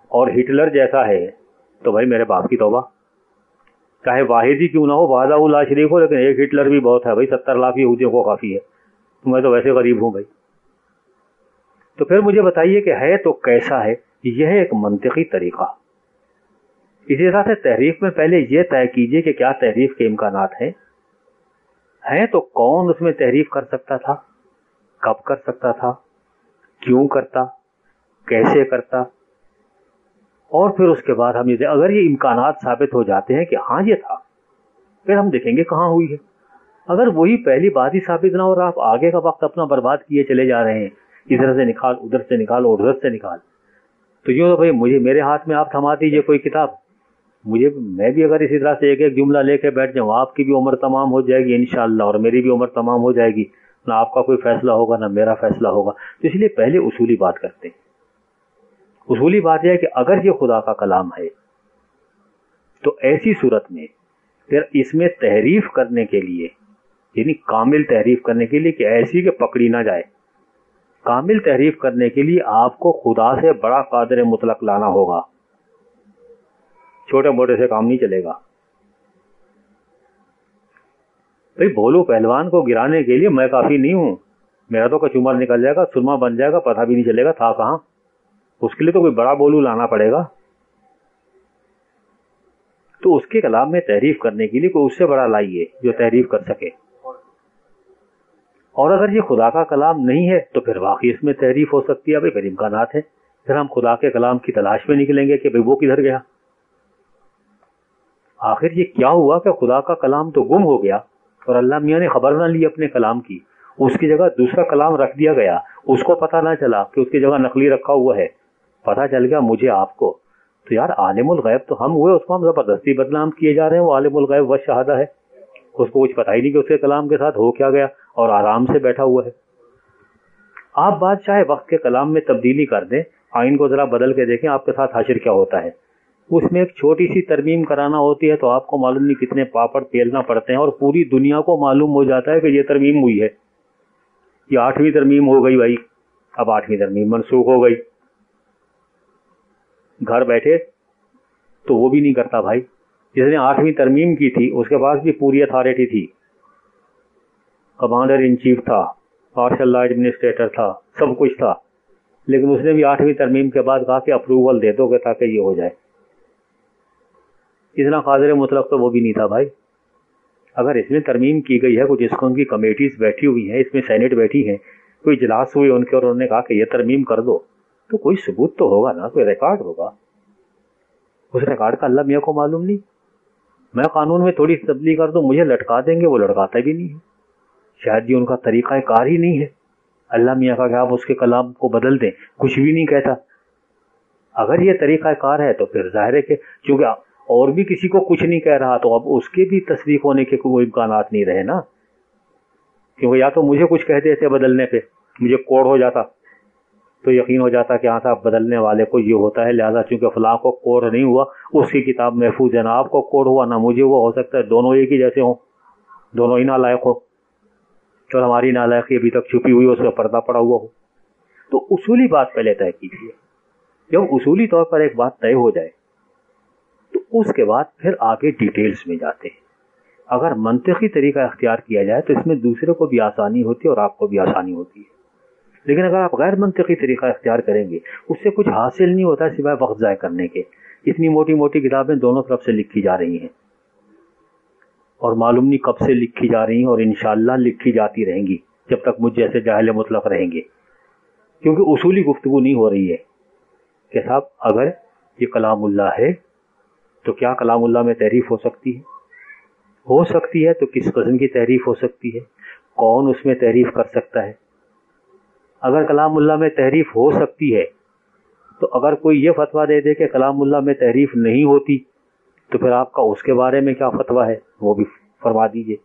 اور ہٹلر جیسا ہے تو بھائی میرے باپ کی توبہ، چاہے واحد ہی کیوں نہ ہو، وحدہ لا شریک ہو، لیکن ایک ہٹلر بھی بہت ہے بھائی، 70 لاکھ یہودیوں کو کافی ہے، تو میں تو ویسے غریب ہوں بھائی۔ تو پھر مجھے بتائیے کہ ہے تو کیسا ہے؟ یہ ہے ایک منطقی طریقہ۔ اسی طرح سے تحریف میں پہلے یہ طے کیجئے کہ کیا تحریف کے امکانات ہیں تو کون اس میں تحریف کر سکتا تھا، کب کر سکتا تھا، کیوں کرتا، کیسے کرتا، اور پھر اس کے بعد ہم یہ اگر یہ امکانات ثابت ہو جاتے ہیں کہ ہاں یہ تھا، پھر ہم دیکھیں گے کہاں ہوئی ہے۔ اگر وہی پہلی بات ہی ثابت نہ ہو اور آپ آگے کا وقت اپنا برباد کیے چلے جا رہے ہیں، ادھر سے نکال، ادھر سے نکال، اور ادھر سے نکال، تو یوں تو بھائی میرے ہاتھ میں آپ تھما دیجیے کوئی کتاب، میں بھی اگر اسی طرح سے ایک ایک جملہ لے کے بیٹھ جاؤں، آپ کی بھی عمر تمام ہو جائے گی انشاءاللہ، اور میری بھی عمر تمام ہو جائے گی، نہ آپ کا کوئی فیصلہ ہوگا نہ میرا فیصلہ ہوگا۔ تو اس لیے پہلے اصولی بات کرتے ہیں۔ اصولی بات یہ ہے کہ اگر یہ خدا کا کلام ہے تو ایسی صورت میں پھر اس میں تحریف کرنے کے لیے، یعنی کامل تحریف کرنے کے لیے کہ ایسی کہ پکڑی نہ جائے، کامل تحریف کرنے کے لیے آپ کو خدا سے بڑا قادر مطلق لانا ہوگا، چھوٹے موٹے سے کام نہیں چلے گا۔ بھائی بھولو پہلوان کو گرانے کے لیے میں کافی نہیں ہوں، میرا تو کچومر نکل جائے گا، سرما بن جائے گا، پتہ بھی نہیں چلے گا تھا کہاں، اس کے لیے تو کوئی بڑا بولو لانا پڑے گا۔ تو اس کے کلام میں تحریف کرنے کے لیے کوئی اس سے بڑا لائیے جو تحریف کر سکے۔ اور اگر یہ خدا کا کلام نہیں ہے تو پھر واقعی اس میں تحریف ہو سکتی ہے، بھائی پھر امکانات ہیں، پھر ہم خدا کے کلام کی تلاش میں نکلیں گے کہ بھئی وہ کدھر گیا، آخر یہ کیا ہوا کہ خدا کا کلام تو گم ہو گیا اور اللہ میاں نے خبر نہ لی اپنے کلام کی، اس کی جگہ دوسرا کلام رکھ دیا گیا، اس کو پتہ نہ چلا کہ اس کی جگہ نقلی رکھا ہوا ہے، پتہ چل گیا مجھے آپ کو، تو یار عالم الغیب تو ہم ہوئے، اس کو ہم زبردستی بدنام کیے جا رہے ہیں، وہ عالم الغیب و شہادہ ہے، اس کو کچھ پتہ ہی نہیں کہ اس کے کلام کے ساتھ ہو کیا گیا، اور آرام سے بیٹھا ہوا ہے۔ آپ بات چاہے وقت کے کلام میں تبدیلی کر دیں، آئین کو ذرا بدل کے دیکھیں آپ کے ساتھ حشر کیا ہوتا ہے، اس میں ایک چھوٹی سی ترمیم کرانا ہوتی ہے تو آپ کو معلوم نہیں کتنے پاپڑ پیلنا پڑتے ہیں، اور پوری دنیا کو معلوم ہو جاتا ہے کہ یہ ترمیم ہوئی ہے، یہ 8ویں ترمیم ہو گئی بھائی، اب 8ویں ترمیم منسوخ ہو گئی۔ گھر بیٹھے تو وہ بھی نہیں کرتا بھائی، جس نے 8ویں ترمیم کی تھی اس کے پاس بھی پوری اتھارٹی تھی، کمانڈر ان چیف تھا، مارشل لا ایڈمنسٹریٹر تھا، سب کچھ تھا، لیکن اس نے بھی 8ویں ترمیم کے بعد کہا کہ اپروول دے دو گے تاکہ یہ ہو جائے۔ اتنا قادر مطلق تو وہ بھی نہیں تھا بھائی۔ اگر اس میں ترمیم کی گئی ہے، کچھ اس کو ان کی کمیٹیز بیٹھی ہوئی ہیں، اس میں سینٹ بیٹھی ہیں، کوئی اجلاس ہوئے ان کے اور انہوں نے کہا کہ یہ ترمیم کر دو، تو کوئی ثبوت تو ہوگا نا، کوئی ریکارڈ ہوگا، اس ریکارڈ کا اللہ میاں کو معلوم نہیں۔ میں قانون میں تھوڑی سی تبدیلی کر دوں مجھے لٹکا دیں گے، وہ لٹکاتا بھی نہیں ہے، شاید یہ ان کا طریقہ کار ہی نہیں ہے۔ اللہ میاں کا کہ آپ اس کے کلام کو بدل دیں، کچھ بھی نہیں کہتا۔ اگر یہ طریقہ کار ہے تو پھر ظاہر ہے کہ چونکہ اور بھی کسی کو کچھ نہیں کہہ رہا تو اب اس کے بھی تصدیق ہونے کے کوئی امکانات نہیں رہے نا، کیونکہ یا تو مجھے کچھ کہہ دیتے بدلنے پہ، مجھے کوڑ ہو جاتا تو یقین ہو جاتا کہ ہاں صاحب بدلنے والے کو یہ ہوتا ہے، لہذا چونکہ فلاں کو کوڑ نہیں ہوا اس کی کتاب محفوظ ہے، نہ آپ کو کوڑ ہوا نہ مجھے، وہ ہو سکتا ہے دونوں ایک ہی جیسے ہوں، دونوں ہی نالائق ہو، اور ہماری نالائقی ابھی تک چھپی ہوئی، اس کا پردہ پڑا ہوا ہو۔ تو اصولی بات پہلے طے کیجیے، جب اصولی طور پر ایک بات طے ہو جائے تو اس کے بعد پھر آگے ڈیٹیلز میں جاتے ہیں۔ اگر منطقی طریقہ اختیار کیا جائے تو اس میں دوسرے کو بھی آسانی ہوتی ہے اور آپ کو بھی آسانی ہوتی ہے، لیکن اگر آپ غیر منطقی طریقہ اختیار کریں گے اس سے کچھ حاصل نہیں ہوتا سوائے وقت ضائع کرنے کے۔ اتنی موٹی موٹی کتابیں دونوں طرف سے لکھی جا رہی ہیں اور معلوم نہیں کب سے لکھی جا رہی ہیں، اور انشاءاللہ لکھی جاتی رہیں گی جب تک مجھ جیسے جاہل مطلق رہیں گے، کیونکہ اصولی گفتگو نہیں ہو رہی ہے کہ صاحب اگر یہ کلام اللہ ہے تو کیا کلام اللہ میں تحریف ہو سکتی ہے؟ ہو سکتی ہے تو کس قسم کی تحریف ہو سکتی ہے؟ کون اس میں تحریف کر سکتا ہے؟ اگر کلام اللہ میں تحریف ہو سکتی ہے تو اگر کوئی یہ فتویٰ دے دے کہ کلام اللہ میں تحریف نہیں ہوتی تو پھر آپ کا اس کے بارے میں کیا فتویٰ ہے وہ بھی فرما دیجئے۔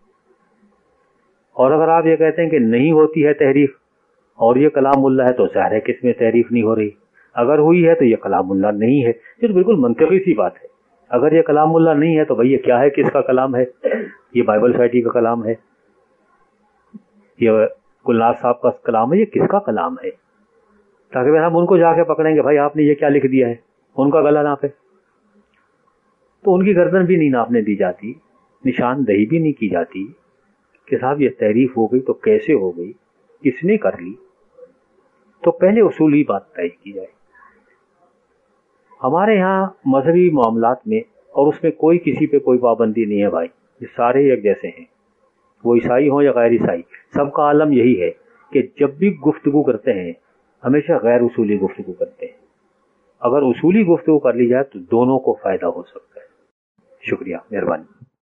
اور اگر آپ یہ کہتے ہیں کہ نہیں ہوتی ہے تحریف اور یہ کلام اللہ ہے تو ظاہر ہے کہ اس میں تحریف نہیں ہو رہی، اگر ہوئی ہے تو یہ کلام اللہ نہیں ہے۔ یہ تو بالکل منطقی سی بات ہے، اگر یہ کلام اللہ نہیں ہے تو بھئی یہ کیا ہے، کس کا کلام ہے؟ یہ بائبل سوسائٹی کا کلام ہے، یہ گلناز صاحب کا کلام ہے، یہ کس کا کلام ہے؟ تاکہ ہم ان کو جا کے پکڑیں گے بھائی آپ نے یہ کیا لکھ دیا ہے، ان کا گلا ناپے تو ان کی گردن بھی نہیں ناپنے دی جاتی، نشاندہی بھی نہیں کی جاتی کہ صاحب یہ تحریف ہو گئی تو کیسے ہو گئی، کس نے کر لی. تو پہلے اصولی بات طے کی جائے. ہمارے یہاں مذہبی معاملات میں، اور اس میں کوئی کسی پہ کوئی پابندی نہیں ہے بھائی، یہ سارے ایک جیسے ہیں، وہ عیسائی ہوں یا غیر عیسائی، سب کا عالم یہی ہے کہ جب بھی گفتگو کرتے ہیں ہمیشہ غیر اصولی گفتگو کرتے ہیں. اگر اصولی گفتگو کر لی جائے تو دونوں کو فائدہ ہو سکتا ہے. شکریہ، مہربانی.